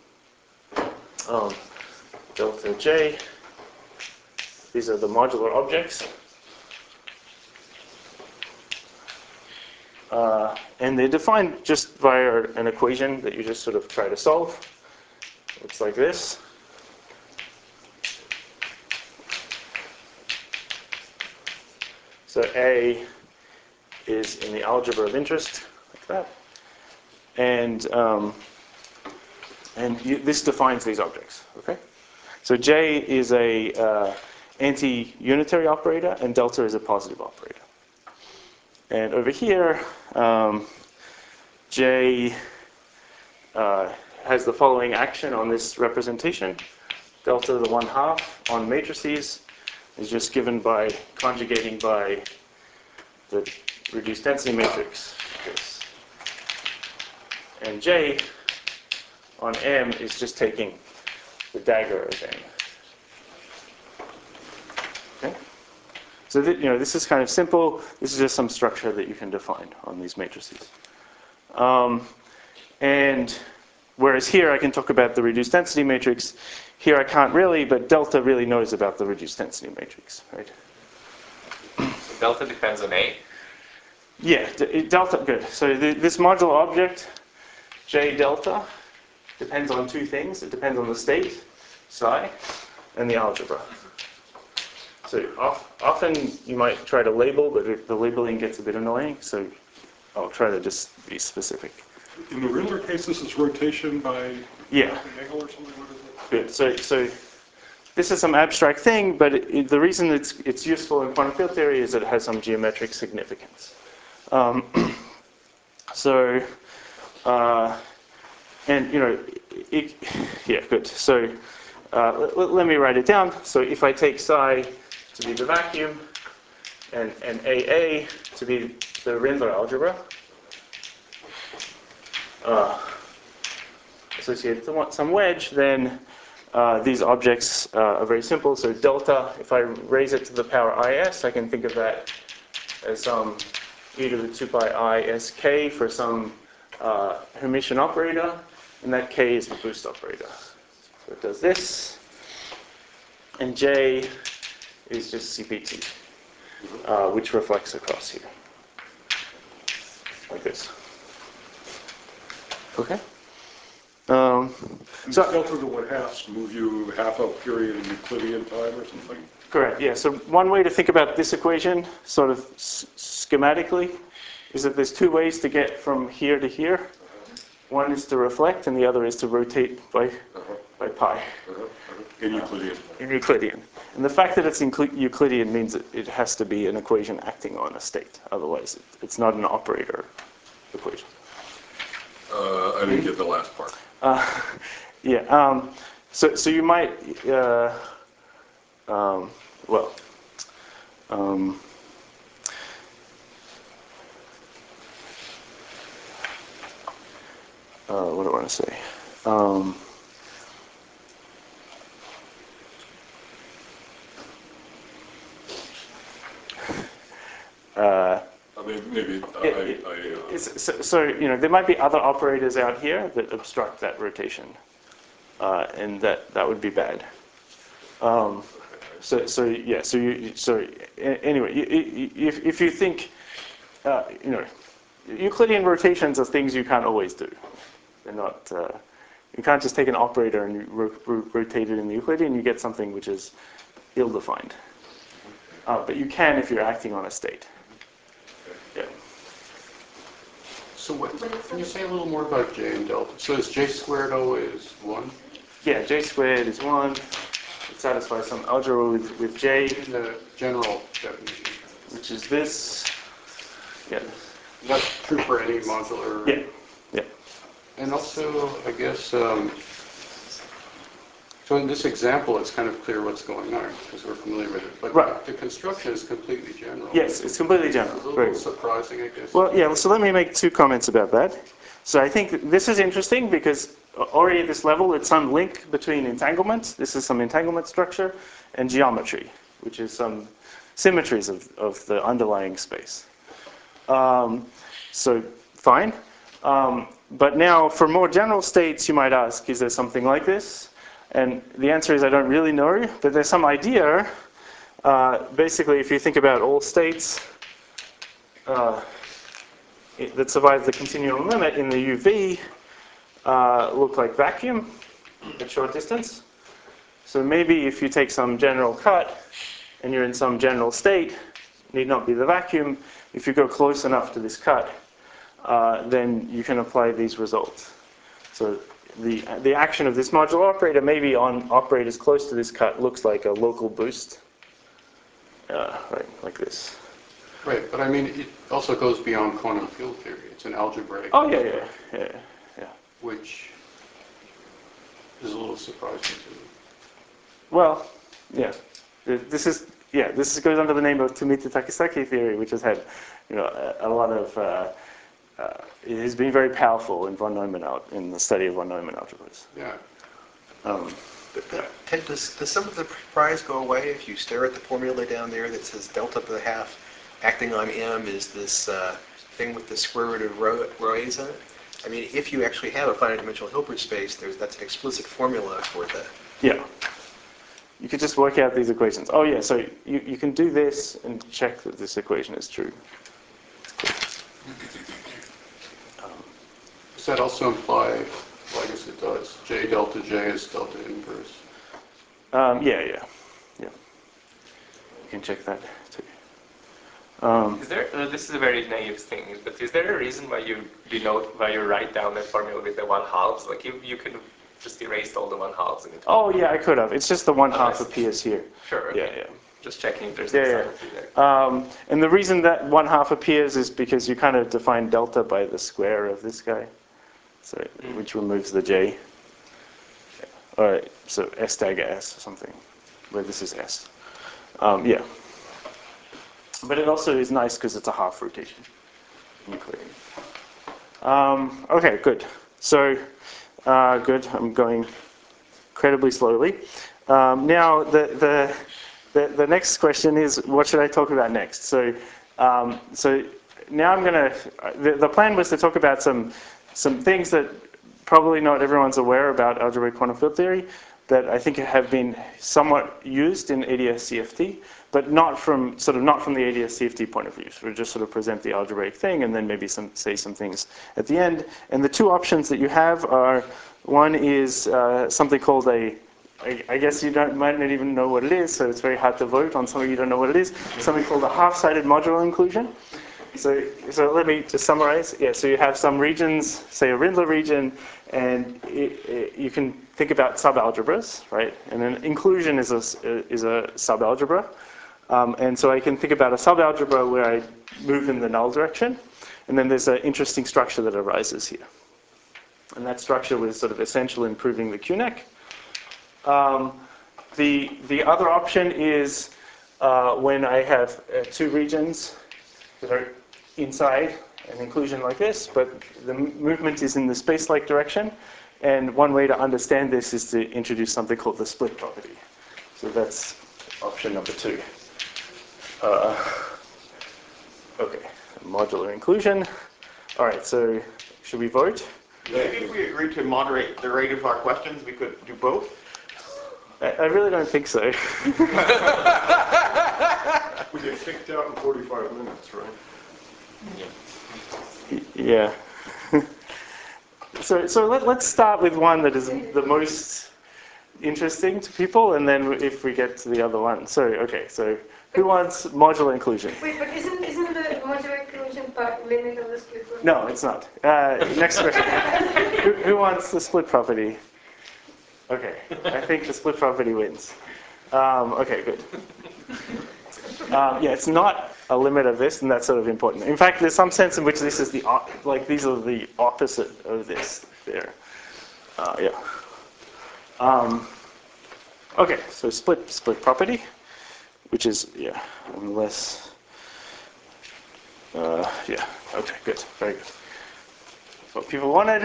Delta J. These are the modular objects. And they're defined just via an equation that you just sort of try to solve. Looks like this. So A is in the algebra of interest, like that. And this defines these objects, okay? So J is a anti-unitary operator, and delta is a positive operator. And over here, J has the following action on this representation. Delta to the 1/2 on matrices is just given by conjugating by the reduced density matrix. And J on M is just taking the dagger of M. Okay? So this is kind of simple. This is just some structure that you can define on these matrices. And whereas here I can talk about the reduced density matrix, here I can't really, but delta really knows about the reduced density matrix, right? So delta depends on A? Yeah, delta, good. So this modular object, J delta, depends on two things. It depends on the state, psi, and the algebra. So often you might try to label, but the labeling gets a bit annoying, so I'll try to just be specific. In the Rindler case, this is rotation by angle or something? What is it? Good. So this is some abstract thing, but the reason it's useful in quantum field theory is that it has some geometric significance. And yeah, good. So let me write it down. So if I take psi to be the vacuum and AA to be the Rindler algebra, associated to some wedge, then these objects are very simple. So delta, if I raise it to the power is, I can think of that as some e to the 2 pi I sk for some Hermitian operator, and that k is the boost operator. So it does this, and j is just CPT, which reflects across here, like this. Okay. So delta to 1/2 move you half a period in Euclidean time or something? Correct, yeah. So one way to think about this equation, sort of schematically, is that there's two ways to get from here to here. One is to reflect, and the other is to rotate by pi. In Euclidean. In Euclidean. And the fact that it's in Euclidean means that it has to be an equation acting on a state. Otherwise, it's not an operator equation. I didn't get the last part. Yeah. So you might, what do I want to say? So there might be other operators out here that obstruct that rotation, and that would be bad. Anyway, if you think, Euclidean rotations are things you can't always do. They're not. You can't just take an operator and you rotate it in the Euclidean. You get something which is ill-defined. But you can if you're acting on a state. Yeah. So can you say a little more about j and delta? So is j squared always 1? Yeah, j squared is 1. It satisfies some algebra with j. In the general definition. Which is this. Yeah. That's true for any modular. Yeah. Yeah. And also, I guess, so in this example, it's kind of clear what's going on because we're familiar with it. But right. The construction is completely general. Yes, it's completely general. It's a little surprising, I guess. Well, yeah, so let me make 2 comments about that. So I think this is interesting because already at this level, it's some link between entanglement, this is some entanglement structure, and geometry, which is some symmetries of the underlying space. So, fine. But now, for more general states, you might ask, is there something like this? And the answer is I don't really know, but there's some idea. Basically, if you think about all states that survive the continuum limit in the UV look like vacuum at short distance. So maybe if you take some general cut and you're in some general state, need not be the vacuum. If you go close enough to this cut, then you can apply these results. So the action of this modular operator, maybe on operators close to this cut, looks like a local boost, right, like this. Right, but I mean, it also goes beyond quantum field theory. It's an algebraic. Oh, yeah. Which is a little surprising to me. Well, yeah. This goes under the name of Tomita Takasaki theory, which has had, a lot of. It has been very powerful in von Neumann in the study of von Neumann algebras. Yeah. Ted, does some of the prize go away if you stare at the formula down there that says delta to the half acting on m is this thing with the square root of rho a's in it? I mean, if you actually have a finite dimensional Hilbert space, that's an explicit formula for that. Yeah. You could just work out these equations. Oh, yeah, so you can do this and check that this equation is true. Does that also imply, well, I guess it does, j delta j is delta inverse? Yeah. You can check that too. Is there? This is a very naive thing, but is there a reason why you write down that formula with the 1/2? Like you could just erase all the 1/2. Oh yeah, I could have. It's just the 1/2 appears here. Sure. Okay. Yeah. Just checking if there's no symmetry there. And the reason that 1/2 appears is because you kind of define delta by the square of this guy, so which removes the j. All right, so s dagger s or something, where this is s. Yeah. But it also is nice because it's a half rotation. Okay, good. So, good. I'm going incredibly slowly. Now, the next question is, what should I talk about next? So now I'm going to, the plan was to talk about some things that probably not everyone's aware about algebraic quantum field theory that I think have been somewhat used in ADS-CFT, but not from the ADS-CFT point of view. So we'll just sort of present the algebraic thing and then maybe say some things at the end. And the two options that you have are, one is something called I guess you might not even know what it is, so it's very hard to vote on something you don't know what it is, something called a half-sided modular inclusion. So let me just summarize. Yeah, so you have some regions, say a Rindler region, and you can think about subalgebras, right? And then inclusion is a subalgebra. And so I can think about a subalgebra where I move in the null direction, and then there's an interesting structure that arises here. And that structure was sort of essential in proving the QNEC. The other option is when I have two regions that are inside an inclusion like this, but the movement is in the space-like direction. And one way to understand this is to introduce something called the split property. So that's option number 2. Okay, modular inclusion. All right, so should we vote? Maybe if we agree to moderate the rate of our questions, we could do both? I really don't think so. We get kicked out in 45 minutes, right? Yeah. So let's start with one that is the most interesting to people, and then if we get to the other one. So, okay, so who wants modular inclusion? Wait, but isn't the modular inclusion part limit of the split property? No, it's not. Next question. Who wants the split property? Okay, I think the split property wins. Okay, good. Yeah, it's not a limit of this, and that's sort of important. In fact, there's some sense in which this is these are the opposite of this there. Yeah. Okay, so split property, which is, yeah, unless, yeah, okay, good, very good. That's what people wanted.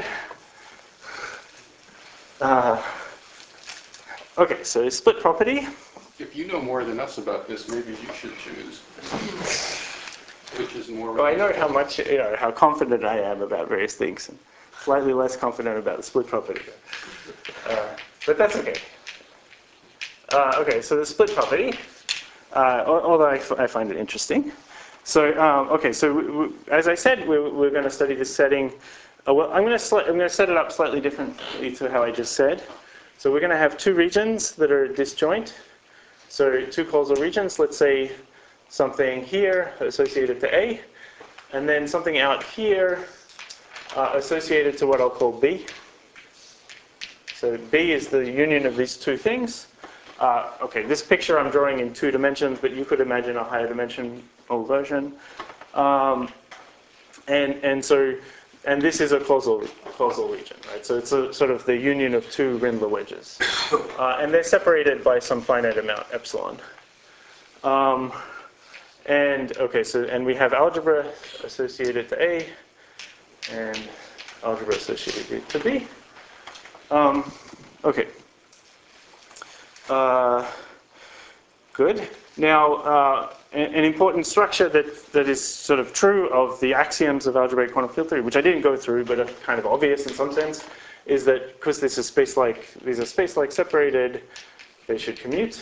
Okay, so split property. If you know more than us about this, maybe you should choose. Which is more... Well, I know how much, how confident I am about various things, and slightly less confident about the split property. But that's okay. Okay, so the split property, although I find it interesting. So, okay, so as I said, we're going to study this setting. Well, I'm going to set it up slightly differently to how I just said. So we're going to have two regions that are disjoint. So two causal regions, let's say something here associated to A, and then something out here associated to what I'll call B. So B is the union of these two things. Okay, this picture I'm drawing in 2 dimensions, but you could imagine a higher dimensional version. And this is a causal region, right? So it's a sort of the union of two Rindler wedges. And they're separated by some finite amount, epsilon. And we have algebra associated to A and algebra associated to B. Okay. Good. Now, an important structure that is sort of true of the axioms of algebraic quantum field theory, which I didn't go through, but are kind of obvious in some sense, is that because this is these are space-like separated, they should commute.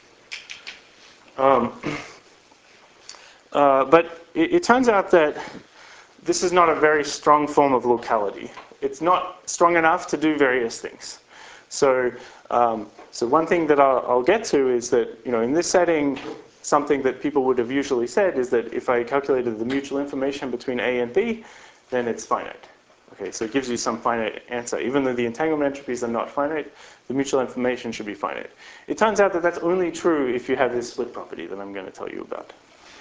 But it turns out that this is not a very strong form of locality. It's not strong enough to do various things. So one thing that I'll get to is that, in this setting, something that people would have usually said is that if I calculated the mutual information between A and B, then it's finite. Okay, so it gives you some finite answer. Even though the entanglement entropies are not finite, the mutual information should be finite. It turns out that that's only true if you have this split property that I'm going to tell you about.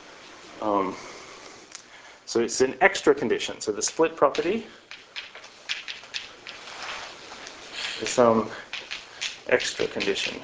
So it's an extra condition. So the split property is some extra condition.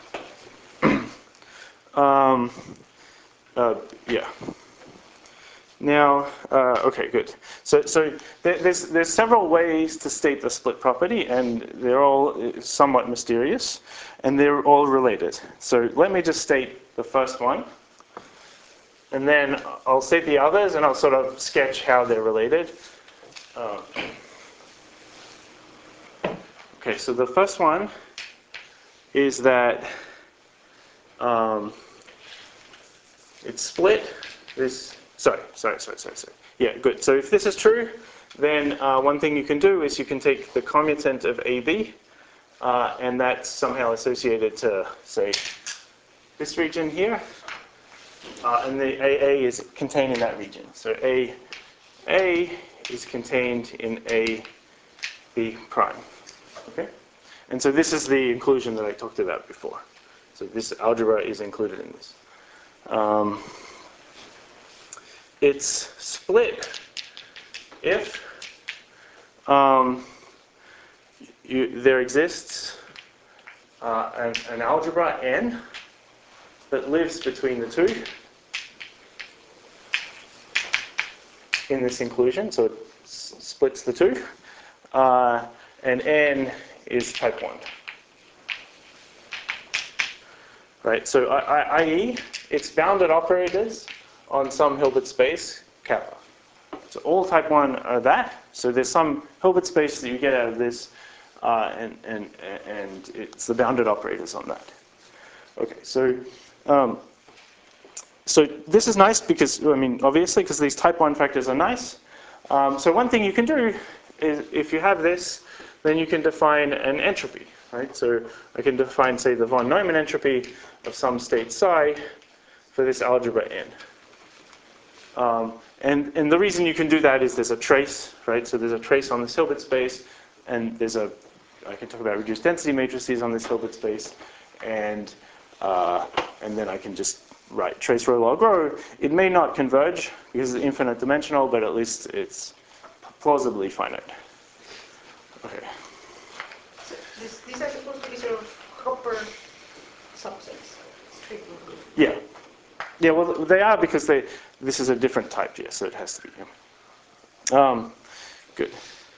Yeah. Now, okay, good. So there's several ways to state the split property, and they're all somewhat mysterious, and they're all related. So let me just state the first one, and then I'll state the others, and I'll sort of sketch how they're related. Okay, so the first one is that it's split. Sorry. Yeah, good. So if this is true, then one thing you can do is you can take the commutant of AB, and that's somehow associated to, say, this region here, and the AA is contained in that region. So AA is contained in AB prime. Okay? And so this is the inclusion that I talked about before. So this algebra is included in this. It's split if there exists an algebra N that lives between the two in this inclusion, so it splits the two, and N is type 1. Right, so i.e. it's bounded operators on some Hilbert space, kappa. So all type 1 are that. So there's some Hilbert space that you get out of this, and it's the bounded operators on that. Okay, so this is nice because, I mean, obviously, because these type 1 factors are nice. So one thing you can do is, if you have this, then you can define an entropy, right? So I can define, say, the von Neumann entropy of some state psi for this algebra N. And the reason you can do that is there's a trace, right? So there's a trace on this Hilbert space, and I can talk about reduced density matrices on this Hilbert space, and then I can just write trace rho log rho. It may not converge because it's infinite dimensional, but at least it's plausibly finite. Okay. So these are supposed to be sort of Hopper subsets. Yeah. Yeah, well, they are because this is a different type here, so it has to be. Good.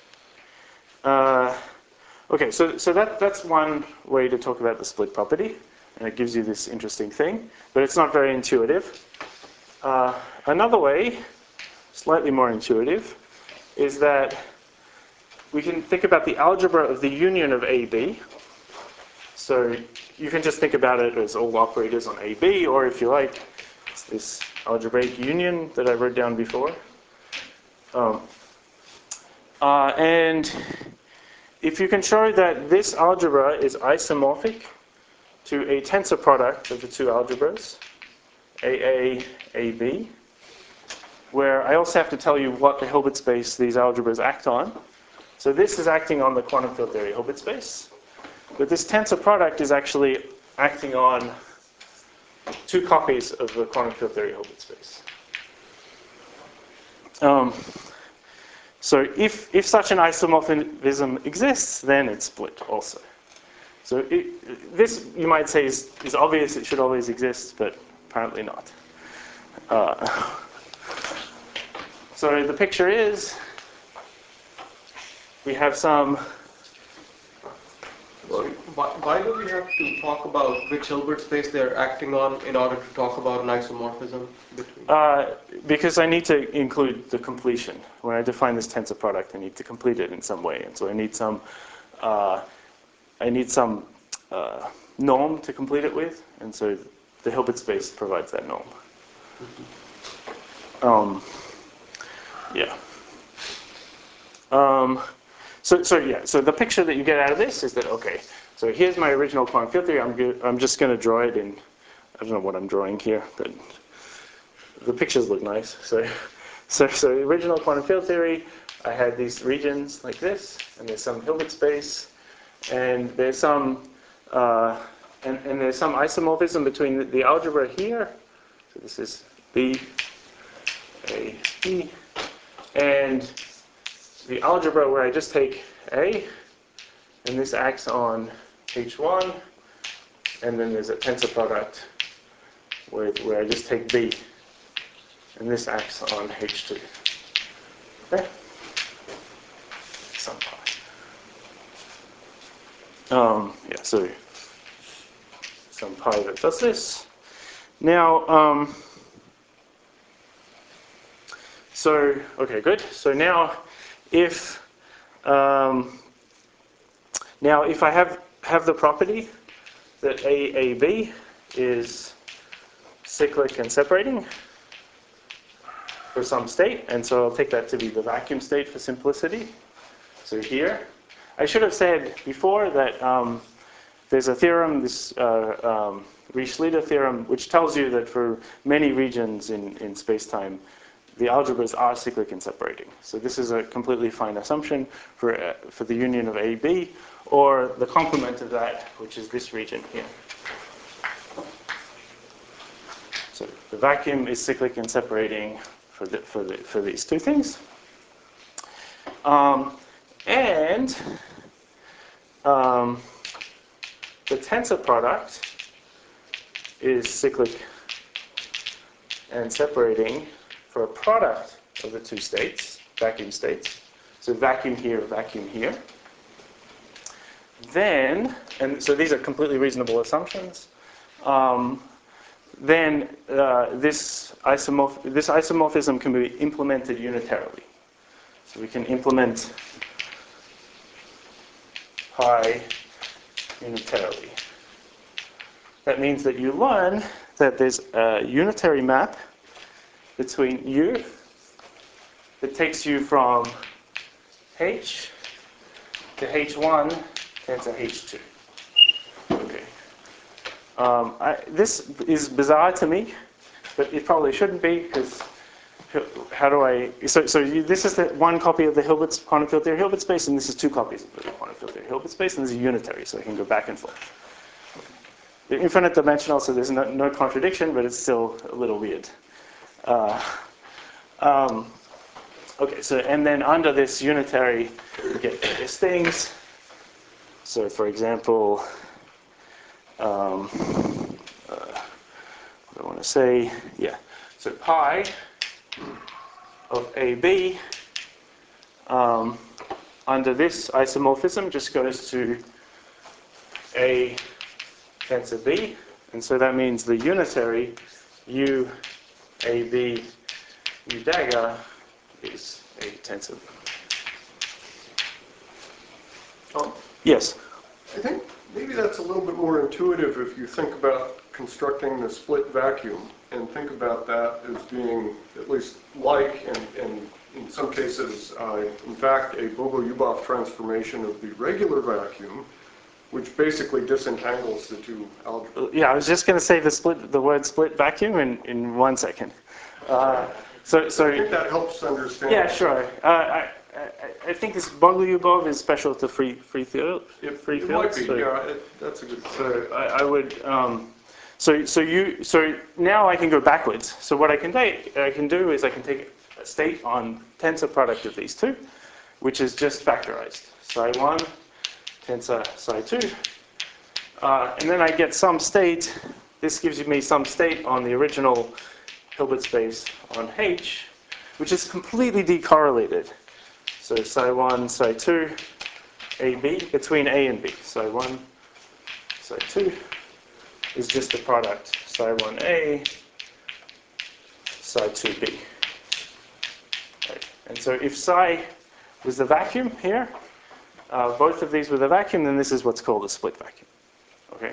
Okay, so that's one way to talk about the split property, and it gives you this interesting thing, but it's not very intuitive. Another way, slightly more intuitive, is that we can think about the algebra of the union of AB. So you can just think about it as all operators on AB, or if you like, it's this algebraic union that I wrote down before. And if you can show that this algebra is isomorphic to a tensor product of the two algebras, AA, AB, where I also have to tell you what the Hilbert space these algebras act on. So this is acting on the quantum field theory Hilbert space. But this tensor product is actually acting on two copies of the quantum field theory Hilbert space. So if such an isomorphism exists, then it's split also. So this, you might say, is obvious. It should always exist, but apparently not. So the picture is, we have some... Why do we have to talk about which Hilbert space they're acting on in order to talk about an isomorphism between? Because I need to include the completion. When I define this tensor product, I need to complete it in some way, and so I need some norm to complete it with, and so the Hilbert space provides that norm. Yeah. So the picture that you get out of this is that, okay, so here's my original quantum field theory. I'm just going to draw it in, I don't know what I'm drawing here, but the pictures look nice. So the original quantum field theory, I had these regions like this, and there's some Hilbert space, and there's some there's some isomorphism between the algebra here. So this is B, A, B, and the algebra where I just take A, and this acts on H1, and then there's a tensor product where I just take B, and this acts on H2. Okay? Some pi. Yeah, so some pi that does this. Now, so, okay, good. So now, if I have the property that AAB is cyclic and separating for some state, and so I'll take that to be the vacuum state for simplicity. So here, I should have said before that there's a theorem, this Riesz-Leiter theorem, which tells you that for many regions in space-time, the algebras are cyclic and separating. So this is a completely fine assumption for the union of AB, or the complement of that, which is this region here. So the vacuum is cyclic and separating for these two things. And the tensor product is cyclic and separating for a product of the two states, vacuum states. So vacuum here, vacuum here. Then, and so these are completely reasonable assumptions. Then this isomorphism can be implemented unitarily. So we can implement pi unitarily. That means that you learn that there's a unitary map between U that takes you from H to H1 and to H2. Okay. This is bizarre to me, but it probably shouldn't be, because how do I... this is the one copy of the Hilbert quantum field theory Hilbert space, and this is two copies of the quantum field theory Hilbert space, and this is unitary, so I can go back and forth. They're infinite dimensional, so there's no contradiction, but it's still a little weird. Okay, so and then under this unitary, you get various things. So, for example, what I want to say, yeah. So pi of AB under this isomorphism just goes to A tensor B, and so that means the unitary U AB U dagger is a tensor B. Yes? I think maybe that's a little bit more intuitive if you think about constructing the split vacuum and think about that as being at least like, and in some cases, in fact, a Bogoliubov transformation of the regular vacuum, which basically disentangles the two algebras. Yeah, I was just going to say the word split vacuum in 1 second. I think that helps understand. Yeah, sure. I think this Bogoliubov is special to free field. Free field. Might be. So, yeah, that's a good point. So I would. So now I can go backwards. So what I can do is I can take a state on tensor product of these two, which is just factorized. Psi1 tensor psi2, and then I get some state. This gives me some state on the original Hilbert space on H, which is completely decorrelated. So psi1, psi2, AB, between A and B. Psi1, psi2 is just the product psi1A, psi2B. Right. And so if psi was the vacuum here, both of these were the vacuum, then this is what's called a split vacuum. Okay.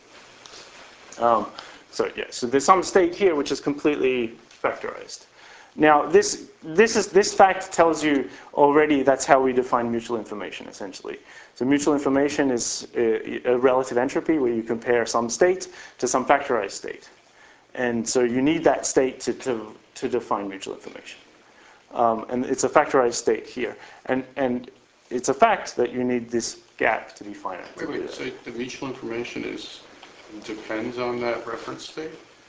So yeah, so there's some state here which is completely factorized. Now this fact tells you already that's how we define mutual information essentially. So mutual information is a relative entropy where you compare some state to some factorized state, and so you need that state to define mutual information. And it's a factorized state here, and it's a fact that you need this gap to be finite. Wait, so the mutual information depends on that reference state?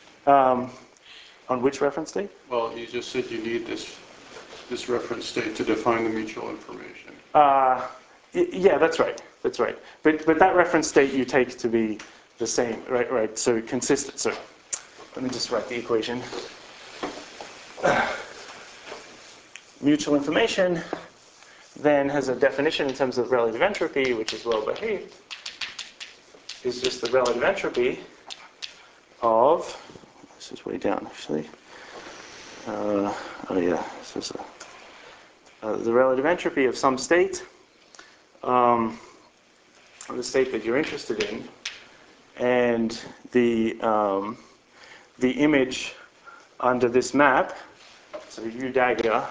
On which reference state? Well, you just said you need this reference state to define the mutual information. Yeah, that's right. That's right. But that reference state you take to be the same, right? So consistent. So let me just write the equation. mutual information then has a definition in terms of relative entropy, which is well behaved, is just the relative entropy of, this is way down actually, oh yeah, this is the relative entropy of some state, the state that you're interested in, and the image under this map, so U dagger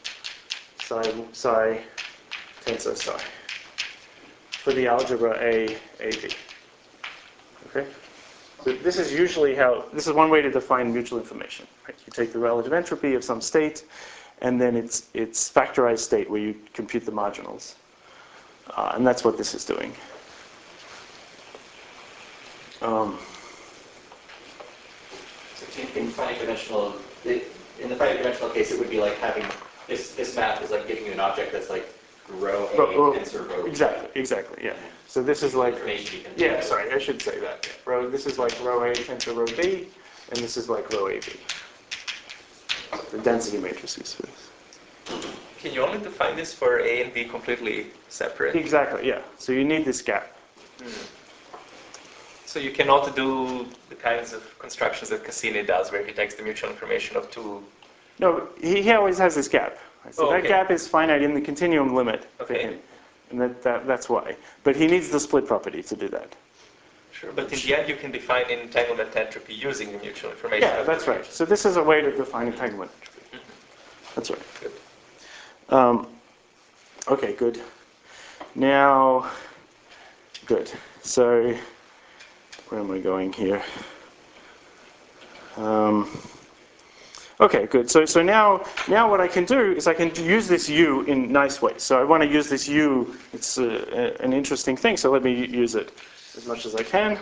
psi tensor psi for the algebra A, AB. Okay? So this is usually how, this is one way to define mutual information. Right? You take the relative entropy of some state, and then its factorized state where you compute the marginals. And that's what this is doing. So in in the finite dimensional case, it would be like having this map is like giving you an object that's like row A tensor row B. Exactly, yeah. So this is like, yeah, sorry, I should say that. Row, this is like row A tensor row B, and this is like row AB. The density matrices for this. Can you only define this for A and B completely separate? Exactly, yeah. So you need this gap. So you cannot do the kinds of constructions that Cassini does, where he takes the mutual information of two. No, he always has this gap. So okay. That gap is finite in the continuum limit for him. And that's why. But he needs the split property to do that. Sure, but in the end you can define entanglement entropy using the mutual information. Yeah, that's right. So this is a way to define entanglement entropy. That's right. Good. Okay, good. Now, good. So, where am I going here? Okay, good. So now what I can do is I can use this U in nice ways. So I want to use this U. It's an interesting thing. So let me use it as much as I can.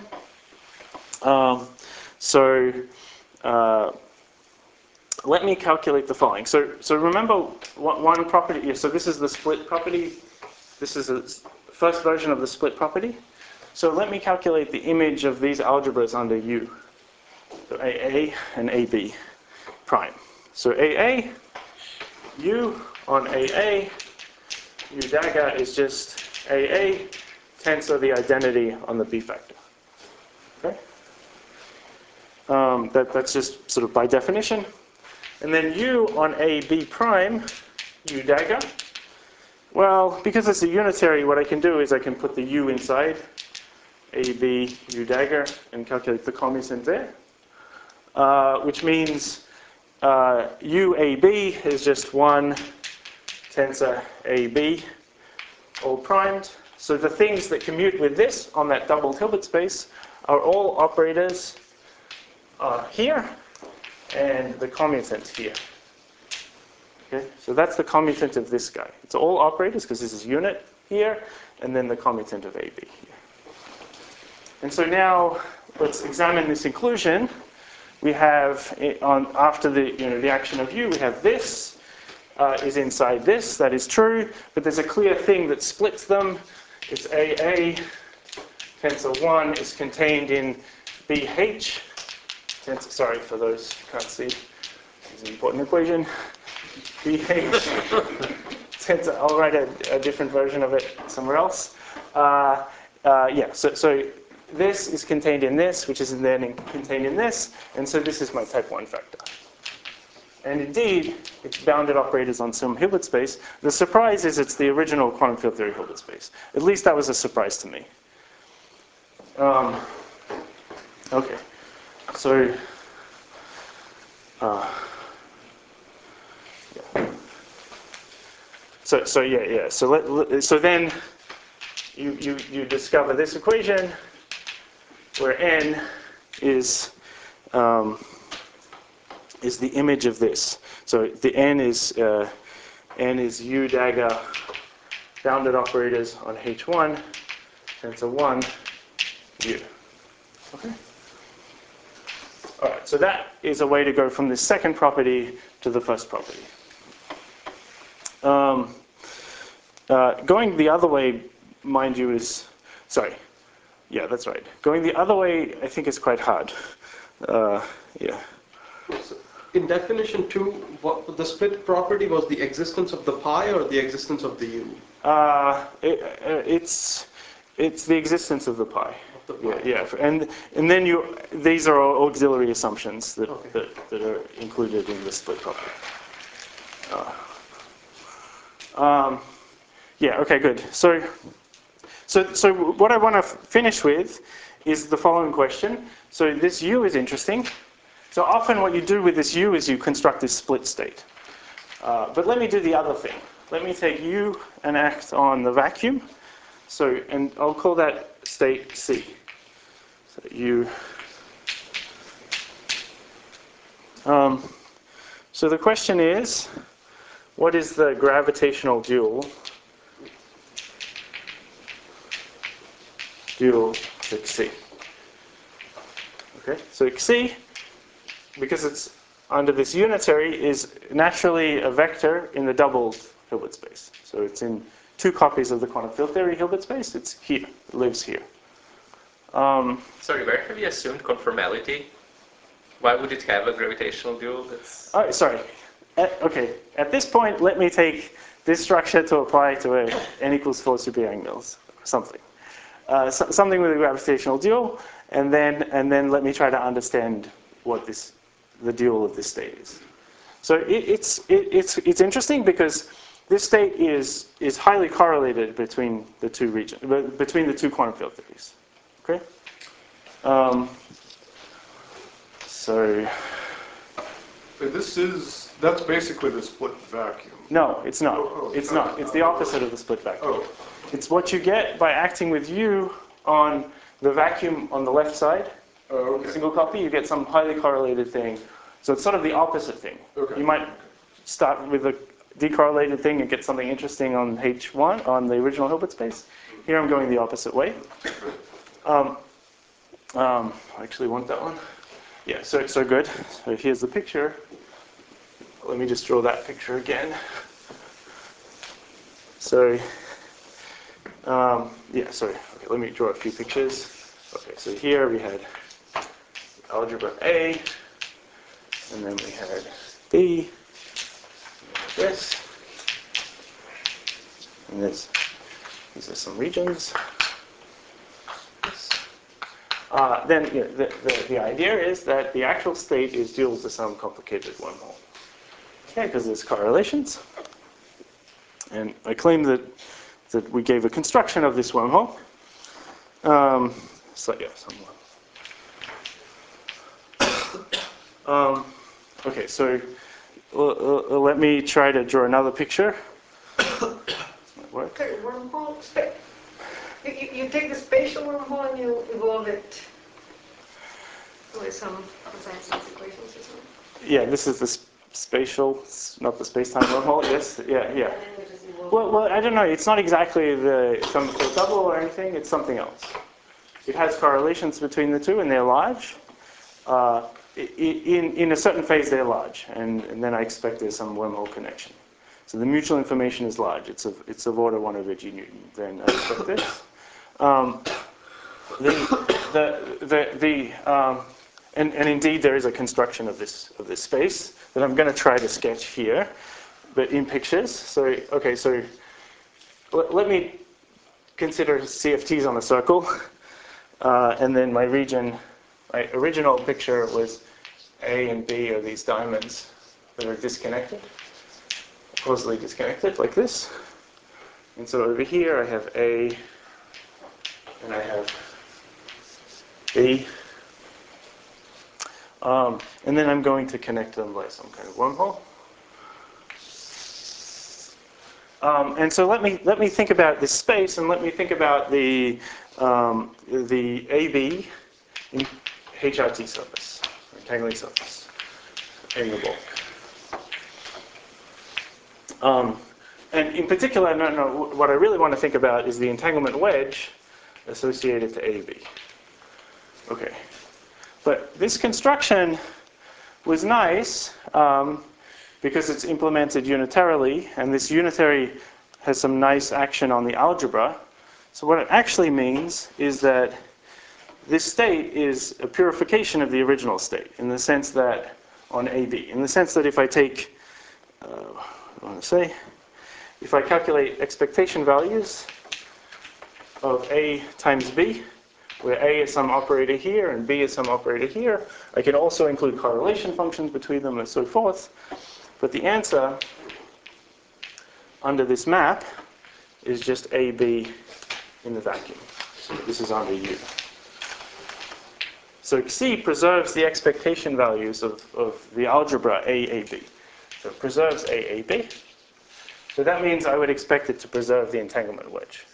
Let me calculate the following. So remember one property. Yeah, so this is the split property. This is the first version of the split property. So let me calculate the image of these algebras under U. So AA and AB prime. So AA, U on AA, U dagger is just AA tensor the identity on the B factor. Okay? That's just sort of by definition. And then U on AB prime, U dagger. Well, because it's a unitary, what I can do is I can put the U inside AB U dagger and calculate the commutant there, which means UAB is just 1 tensor AB, all primed. So the things that commute with this on that double Hilbert space are all operators here and the commutant here. Okay, so that's the commutant of this guy. It's all operators because this is unit here, and then the commutant of AB here. And so now let's examine this inclusion. We have after the action of U, we have this is inside this. That is true, but there's a clear thing that splits them. It's AA tensor 1 is contained in BH. Sorry for those who can't see. It's an important equation. BH tensor. I'll write a different version of it somewhere else. Yeah. So this is contained in this, which is then contained in this, and so this is my type 1 factor. And indeed, it's bounded operators on some Hilbert space. The surprise is it's the original quantum field theory Hilbert space. At least that was a surprise to me. Okay, so yeah. So then you discover this equation where n is the image of this. So the n is U dagger bounded operators on H1 tensor 1 U. Okay. All right. So that is a way to go from the second property to the first property. Going the other way, mind you, is sorry. Yeah, that's right. Going the other way, I think, is quite hard. Yeah. in definition 2, what, the split property was the existence of the pi or the existence of the u? It's the existence of the pi. Yeah. And then these are all auxiliary assumptions that are included in the split property. Yeah. Okay. Good. So what I want to finish with is the following question. So this U is interesting. So often what you do with this U is you construct this split state. But let me do the other thing. Let me take U and act on the vacuum. So, and I'll call that state C. So U. So the question is, what is the gravitational dual at C? Okay, so Xc, because it's under this unitary, is naturally a vector in the doubled Hilbert space. So it's in 2 copies of the quantum field theory Hilbert space. It's here. It lives here. Sorry, where have you assumed conformality? Why would it have a gravitational dual? Oh, sorry. Okay. At this point, let me take this structure to apply to a n equals 4 super Yang Mills or something. Something with a gravitational dual, and then let me try to understand what the dual of this state is. So it's interesting because this state is highly correlated between the 2 regions, between the 2 quantum field theories. Okay. So that's basically the split vacuum. No, it's not. It's not. It's the opposite of the split vacuum. It's what you get by acting with U on the vacuum on the left side. Single copy, you get some highly correlated thing. So it's sort of the opposite thing. You might start with a decorrelated thing and get something interesting on H1, on the original Hilbert space. Here I'm going the opposite way. I actually want that one. Yeah, so good. So here's the picture. Let me just draw that picture again. So, yeah, sorry. Okay, let me draw a few pictures. Okay, so here we had algebra A, and then we had B, and this, and this. These are some regions. Then the idea is that the actual state is dual to some complicated wormhole. Okay, because there's correlations. And I claim that we gave a construction of this wormhole. So yeah, somewhat. Okay, so let me try to draw another picture. Okay, wormhole. You take the spatial wormhole and you evolve it with some cosine equations or something? Yeah, this is the spatial, not the space-time wormhole. Yes, yeah. Well, I don't know. It's not exactly the Sommerfeld double or anything. It's something else. It has correlations between the 2, and they're large. In a certain phase, they're large, and then I expect there's some wormhole connection. So the mutual information is large. It's of order 1 over G Newton. Then I expect this. And indeed, there is a construction of this space that I'm going to try to sketch here, but in pictures. So okay, so let me consider CFTs on a circle, and then my region. My original picture was A and B are these diamonds that are disconnected, causally disconnected, like this. And so over here I have A, and I have B. And then I'm going to connect them by some kind of wormhole. And so let me think about this space, and let me think about the AB in HRT surface, entangling surface, in the bulk. And in particular, what I really want to think about is the entanglement wedge associated to AB. Okay. But this construction was nice because it's implemented unitarily, and this unitary has some nice action on the algebra. So what it actually means is that this state is a purification of the original state, in the sense that on AB, in the sense that if I take, what do I want to say, if I calculate expectation values of A times B, where A is some operator here and B is some operator here, I can also include correlation functions between them and so forth. But the answer under this map is just AB in the vacuum. So this is under U. So C preserves the expectation values of the algebra AAB. So it preserves AAB. So that means I would expect it to preserve the entanglement wedge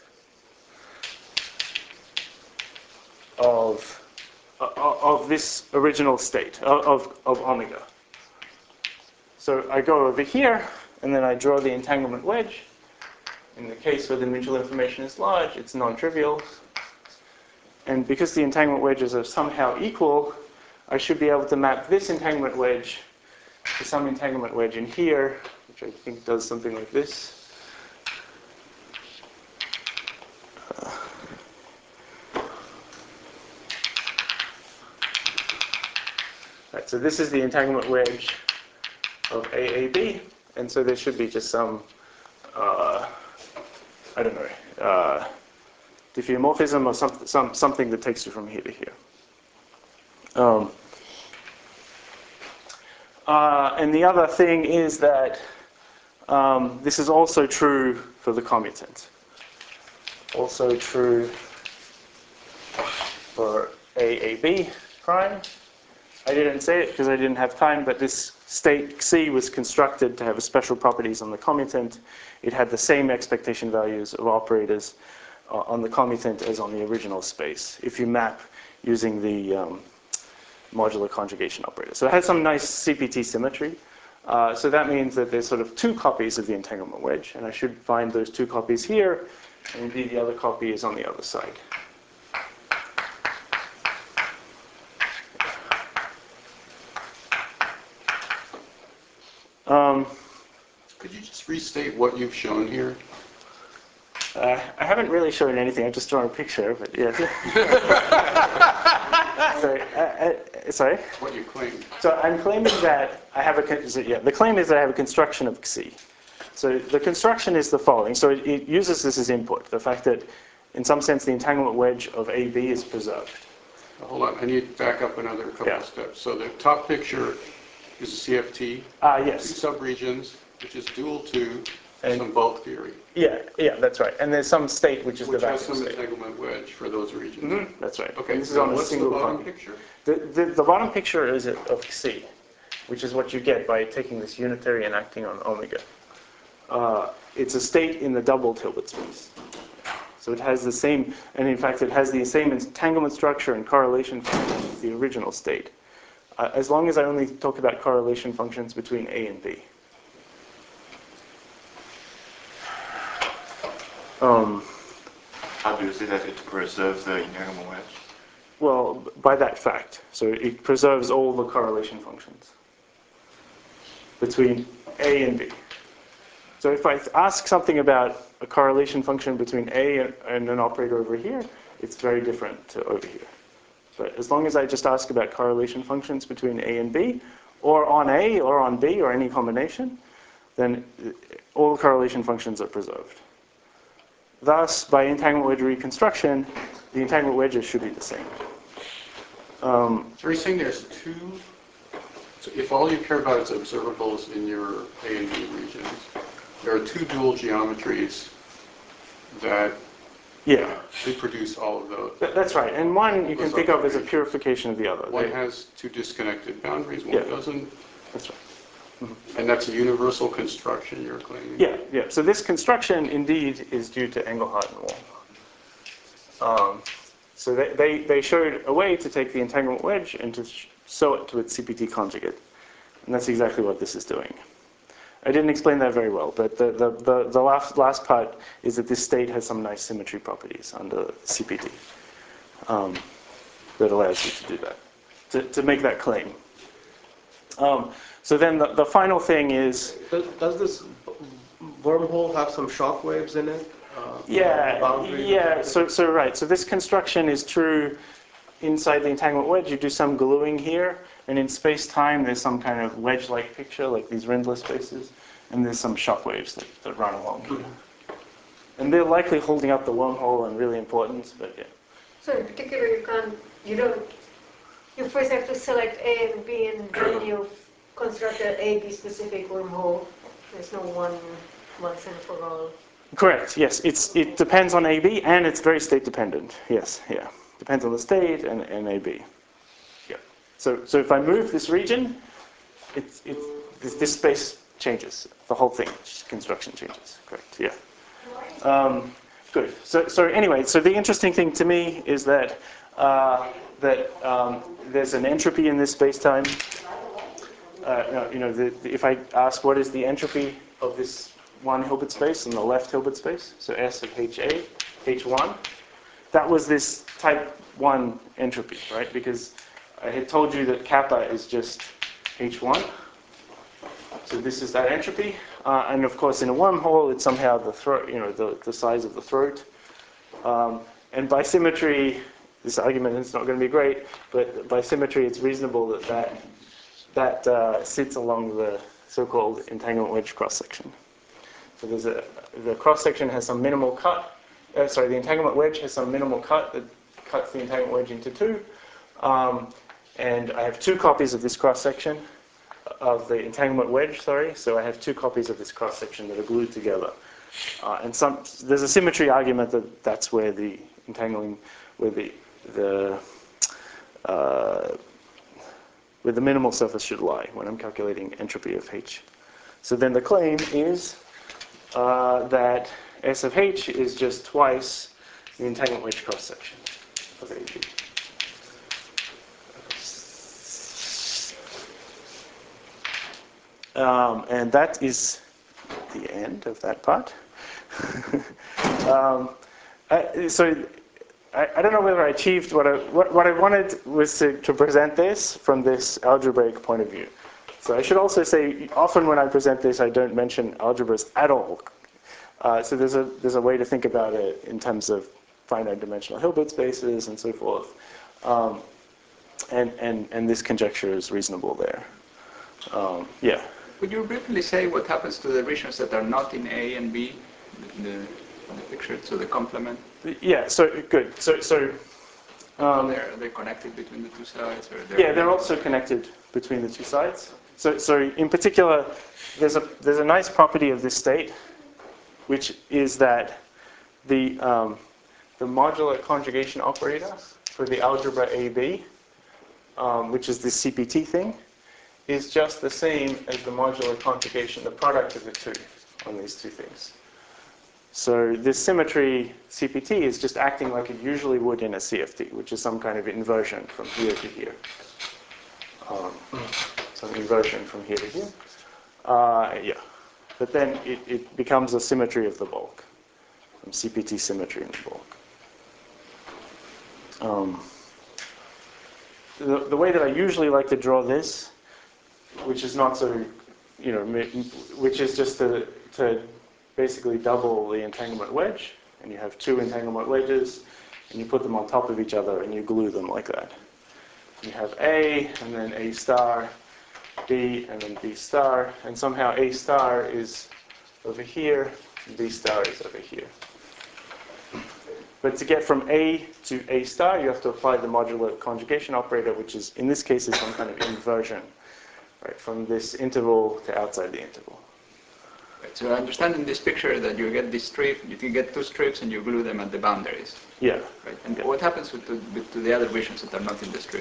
of this original state, of omega. So I go over here, and then I draw the entanglement wedge. In the case where the mutual information is large, it's non-trivial. And because the entanglement wedges are somehow equal, I should be able to map this entanglement wedge to some entanglement wedge in here, which I think does something like this. Right, so this is the entanglement wedge of AAB, and so there should be just some, I don't know, diffeomorphism or something that takes you from here to here. And the other thing is that this is also true for the commutant. Also true for AAB prime. I didn't say it because I didn't have time, but this state C was constructed to have special properties on the commutant. It had the same expectation values of operators on the commutant as on the original space, if you map using the modular conjugation operator. So it has some nice CPT symmetry. So that means that there's sort of two copies of the entanglement wedge, and I should find those two copies here, and indeed the other copy is on the other side. Could you just restate what you've shown here? I haven't really shown anything. I've just drawn a picture, but yeah. Sorry? What you claim. So I'm claiming that I have the claim is that I have a construction of C. So the construction is the following. So it uses this as input, the fact that in some sense the entanglement wedge of AB is preserved. Hold on, I need to back up another couple of steps. So the top picture is a CFT. Yes. Two subregions, which is dual to some bulk theory. Yeah, that's right. And there's some state which is the vacuum state. Which has some entanglement wedge for those regions. Mm-hmm. That's right. Okay, and this is on a single the bottom copy. picture? The bottom picture is of C, which is what you get by taking this unitary and acting on omega. It's a state in the double Hilbert space. So it has the same, and in fact it has the same entanglement structure and correlation function as the original state. As long as I only talk about correlation functions between A and B. How do you say that it preserves the entanglement wedge? Well, by that fact. So it preserves all the correlation functions between A and B. So if I ask something about a correlation function between A and an operator over here, it's very different to over here. But as long as I just ask about correlation functions between A and B, or on A or on B or any combination, then all correlation functions are preserved. Thus, by entanglement wedge reconstruction, the entanglement wedges should be the same. So you're saying there's two, so if all you care about is observables in your A and B regions, there are two dual geometries that reproduce all of those. That's right. And one you can think of as a purification of the other. One has two disconnected boundaries, one doesn't. That's right. Mm-hmm. And that's a universal construction you're claiming? Yeah. So this construction, indeed, is due to Engelhardt and Wall. So they showed a way to take the entanglement wedge and to sew it to its CPT conjugate. And that's exactly what this is doing. I didn't explain that very well, but the last part is that this state has some nice symmetry properties under CPT that allows you to do that, to make that claim. So then the final thing is... Does this wormhole have some shock waves in it? So right. So this construction is true inside the entanglement wedge. You do some gluing here, And in space-time, there's some kind of wedge-like picture, like these Rindler spaces, and there's some shock waves that run along here. And they're likely holding up the wormhole and really important, but yeah. So in particular, you first have to select A and B, and then you construct an A-B specific wormhole. There's no once and for all. Correct, yes. It depends on AB, and it's very state dependent. Yes, yeah. Depends on the state and AB. Yeah. So if I move this region, this space changes. The whole thing, construction changes. Correct, yeah. Good. So anyway, so the interesting thing to me is that there's an entropy in this space-time. If I ask what is the entropy of this one Hilbert space and the left Hilbert space, so S of HA, H1, that was this type 1 entropy, right? Because I had told you that kappa is just H1. So this is that entropy. And of course, in a wormhole, it's somehow the throat, the size of the throat. And by symmetry, this argument is not going to be great, but by symmetry, it's reasonable that sits along the so-called entanglement wedge cross-section. So the cross-section has some minimal cut. The entanglement wedge has some minimal cut that cuts the entanglement wedge into two. And I have two copies of this cross-section, of the entanglement wedge, so I have two copies of this cross-section that are glued together. And there's a symmetry argument that that's where the entangling, where the minimal surface should lie when I'm calculating entropy of H. So then the claim is that S of H is just twice the entanglement wedge cross-section of AB. And that is the end of that part. I don't know whether I achieved what I wanted was to present this from this algebraic point of view. So I should also say, often when I present this, I don't mention algebras at all. So there's a way to think about it in terms of finite dimensional Hilbert spaces and so forth. And this conjecture is reasonable there. Yeah. Would you briefly say what happens to the regions that are not in A and B in the picture, so the complement? Yeah, so good. Are they connected between the two sides? Or They're also connected between the two sides. So in particular, there's a nice property of this state, which is that the modular conjugation operator for the algebra AB, which is this CPT thing, is just the same as the modular conjugation, the product of the two on these two things. So this symmetry CPT is just acting like it usually would in a CFT, which is some kind of inversion from here to here. Some inversion from here to here. Yeah. But then it becomes a symmetry of the bulk, from CPT symmetry in the bulk. The way that I usually like to draw this, which is not so, which is just to basically double the entanglement wedge, and you have two entanglement wedges, and you put them on top of each other, and you glue them like that. You have A, and then A star, B, and then B star, and somehow A star is over here, and B star is over here. But to get from A to A star, you have to apply the modular conjugation operator, which is, in this case, is some kind of inversion, right, from this interval to outside the interval. Right, so I understand in this picture that you get this strip, you can get two strips and you glue them at the boundaries. Yeah. Right. And what happens to the other regions that are not in the strip?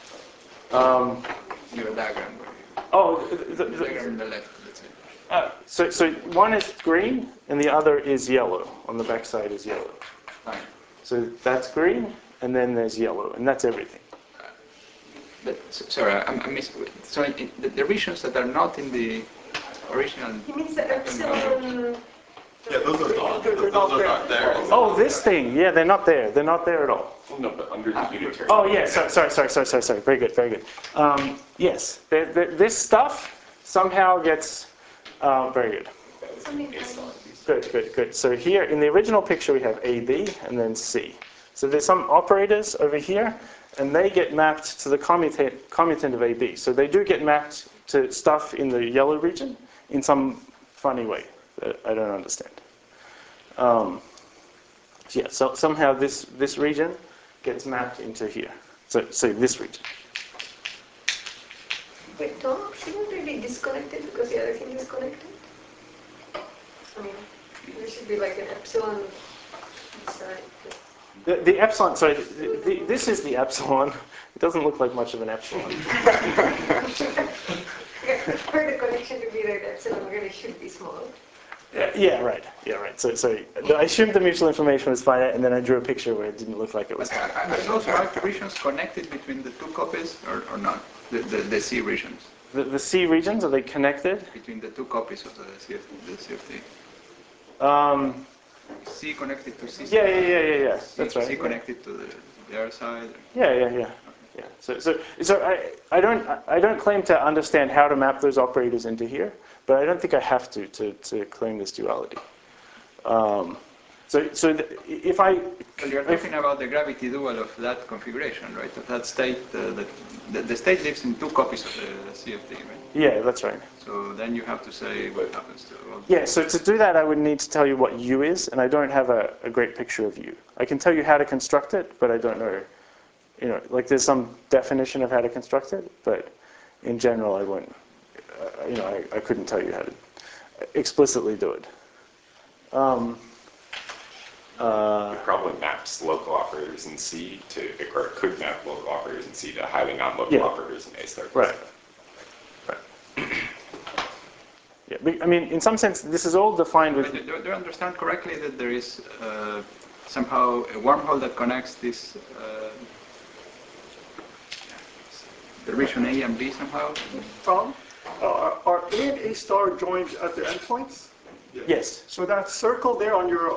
Your diagram. The diagram on the left, let's say. So one is green and the other is yellow. On the back side is yellow. Fine. So that's green and then there's yellow, and that's everything. But sorry, I'm missing. So the regions that are not in the original. He means the epsilon. Yeah, those are gone. Those are not there. Oh, this thing. Yeah, they're not there. They're not there at all. No, but under the unitary. Oh, yeah. Sorry. Very good. Yes, this stuff somehow gets very good. Good. So here in the original picture we have AB and then C. So there's some operators over here, and they get mapped to the commutant of AB. So they do get mapped to stuff in the yellow region in some funny way that I don't understand. Yeah, so somehow this region gets mapped into here. So this region. Wait, Tom, shouldn't they be disconnected because the other thing is connected? I mean, there should be like an epsilon inside. The epsilon, sorry, this is the epsilon. It doesn't look like much of an epsilon. For the connection to be there, the epsilon really should be small. Yeah, right. So I assumed the mutual information was finite, and then I drew a picture where it didn't look like it was finite. Are those regions connected between the two copies or not? The C regions? The C regions, are they connected? Between the two copies of the CFT. C connected to C. Yeah. That's right. C connected to the other side. Yeah. So I don't claim to understand how to map those operators into here, but I don't think I have to claim this duality. If I... Well, you're talking about the gravity dual of that configuration, right? Of that state, the state lives in two copies of the CFT, right? Yeah, that's right. So then you have to say what happens to... Yeah, so to do that I would need to tell you what U is, and I don't have a great picture of U. I can tell you how to construct it, but I don't know, like there's some definition of how to construct it, but in general I wouldn't, I couldn't tell you how to explicitly do it. It probably maps local operators in C to, or it could map local operators in C to highly non-local operators in A star. Right. Yeah, I mean, in some sense, this is all defined with... Do I understand correctly that there is somehow a wormhole that connects this, the region A and B somehow? Tom, are A and A star joined at their endpoints? Yes. So that circle there on your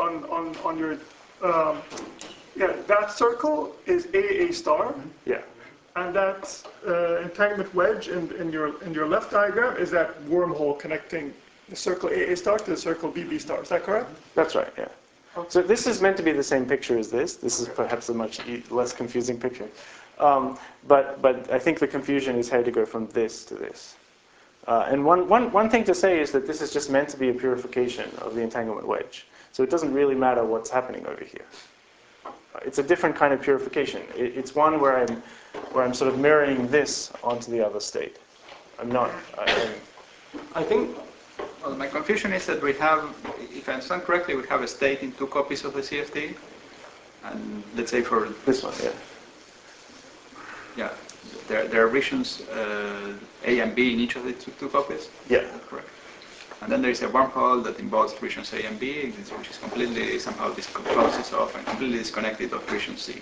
that circle is A star. Yeah. And that entanglement wedge in your left diagram is that wormhole connecting the circle A star to the circle B star. Is that correct? That's right. Yeah. So this is meant to be the same picture as this. This is perhaps a much less confusing picture. But I think the confusion is how to go from this to this. And one thing to say is that this is just meant to be a purification of the entanglement wedge. So it doesn't really matter what's happening over here. It's a different kind of purification. It's one where I'm sort of mirroring this onto the other state. I'm not. I think. Well, my confusion is that we have, if I understand correctly, we have a state in two copies of the CFT, and let's say for this one, yeah, there are regions A and B in each of the two copies. Yeah, that's correct. And then there is a wormhole that involves regions A and B, which is completely somehow closes off and completely disconnected of region C.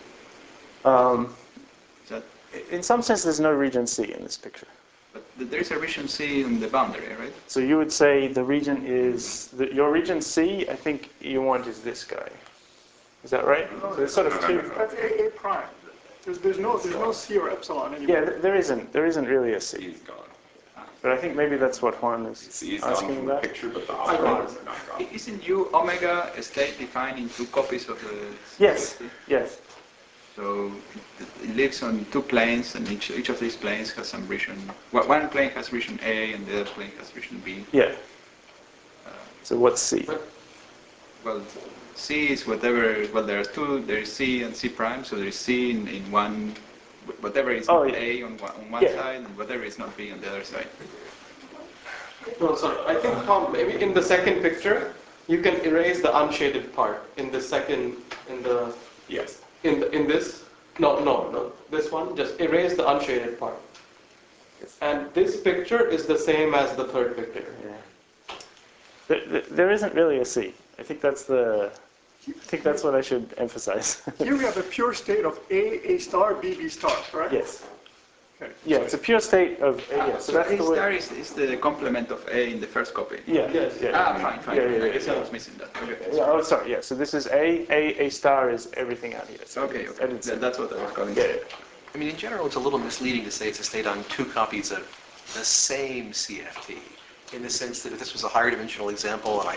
In some sense, there's no region C in this picture. But there is a region C in the boundary, right? So you would say the region is your region C. I think you want is this guy. Is that right? So there's sort of two. That's A prime. There's no C or epsilon anymore. Yeah, there isn't really a C. But I think maybe that's what Juan is asking about. Picture, but the operators are not gone. Isn't U omega a state defined in two copies of the Yes. CFT? Yes. So it lives on two planes, and each of these planes has some region. One plane has region A, and the other plane has region B. Yeah. So what's C? Well, C is whatever. Well, there is C and C prime. So there is C in one. Whatever is A on one side, and whatever is not B on the other side. No, sorry. I think, Tom, maybe in the second picture, you can erase the unshaded part in the second, Yes. In this. No. This one, just erase the unshaded part. Yes. And this picture is the same as the third picture. Yeah. There isn't really a C. I think that's what I should emphasize. Here we have a pure state of A star, B star, correct? Yes. Okay. Yeah, it's a pure state of A. Yeah, so that's A star is the complement of A in the first copy. Yeah. Yes. Yeah. Fine. Yeah, I guess I was missing that. Okay. Yeah, oh, sorry. Yeah. So this is A star is everything out here. So okay. That's what I was calling. Yeah. I mean, in general, it's a little misleading to say it's a state on two copies of the same CFT, in the sense that if this was a higher dimensional example and I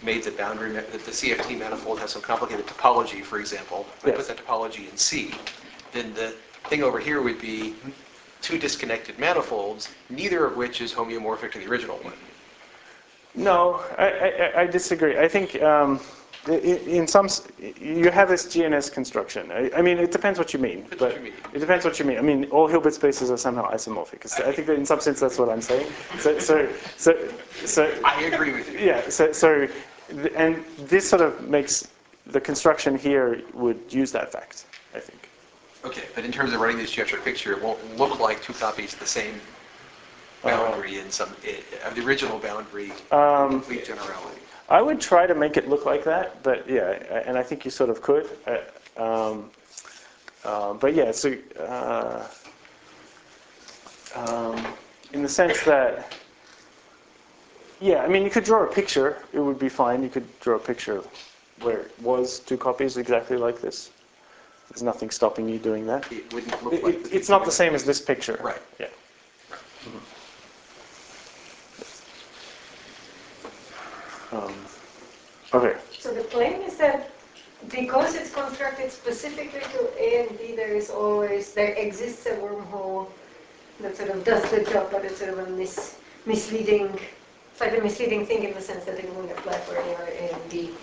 made the boundary, that the CFT manifold has some complicated topology, for example, if I put that topology in C, then the thing over here would be two disconnected manifolds, neither of which is homeomorphic to the original one. No, I disagree. I think in some, you have this GNS construction. I mean, it depends what you mean. But it depends what you mean. I mean, all Hilbert spaces are somehow isomorphic. I think that in some sense that's what I'm saying. So I agree with you. Yeah. And this sort of makes the construction here would use that fact, I think. Okay, but in terms of writing this geometric picture, it won't look like two copies of the same boundary of the original boundary in complete generality. I would try to make it look like that, but yeah, and I think you sort of could. But yeah, so in the sense that, yeah, I mean, you could draw a picture. It would be fine. You could draw a picture where it was two copies exactly like this. There's nothing stopping you doing that. It wouldn't look like it's not the same as this picture. Right. Yeah. Okay. So the claim is that because it's constructed specifically to A and B, there exists a wormhole that sort of does the job, but it's sort of a misleading, it's like a misleading thing in the sense that it won't apply for any other A and B.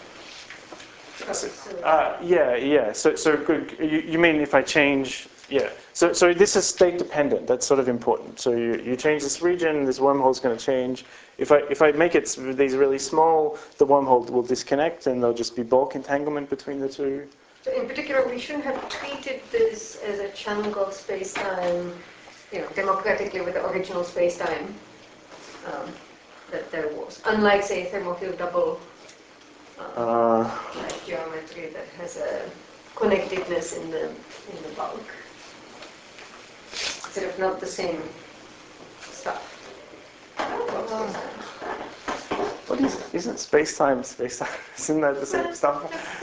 Yeah. So good. You mean if I change? Yeah. So this is state dependent. That's sort of important. So you change this region, this wormhole is going to change. If I make it these really small, the wormhole will disconnect, and there'll just be bulk entanglement between the two. So in particular, we shouldn't have treated this as a chunk of space-time, democratically with the original space-time that there was. Unlike, say, thermophile double like geometry that has a connectedness in the bulk. Sort of not the same stuff. What isn't space-time space-time? Isn't that the same stuff?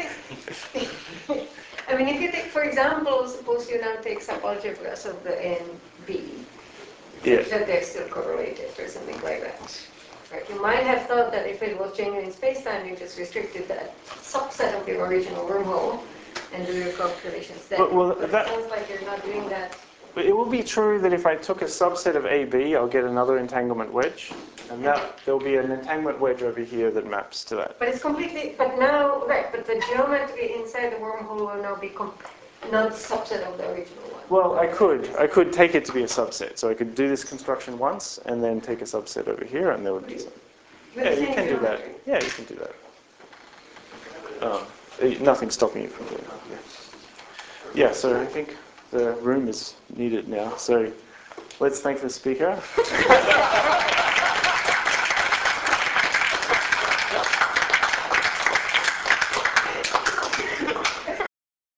I mean, if you take, for example, suppose you now take subalgebras of the A and B, that they're still correlated or something like that. Right? You might have thought that if it was genuine space-time, you just restricted that subset of the original wormhole and do your calculations then. But it sounds like you're not doing that. But it will be true that if I took a subset of AB, I'll get another entanglement wedge, and there'll be an entanglement wedge over here that maps to that. But it's completely, but the geometry inside the wormhole will now be not subset of the original one. Well, I could take it to be a subset. So I could do this construction once, and then take a subset over here, and there would be some. Yeah, you can do that. Yeah, you can do that. Nothing's stopping you from doing that. Yeah, so I think the room is needed now. So let's thank the speaker.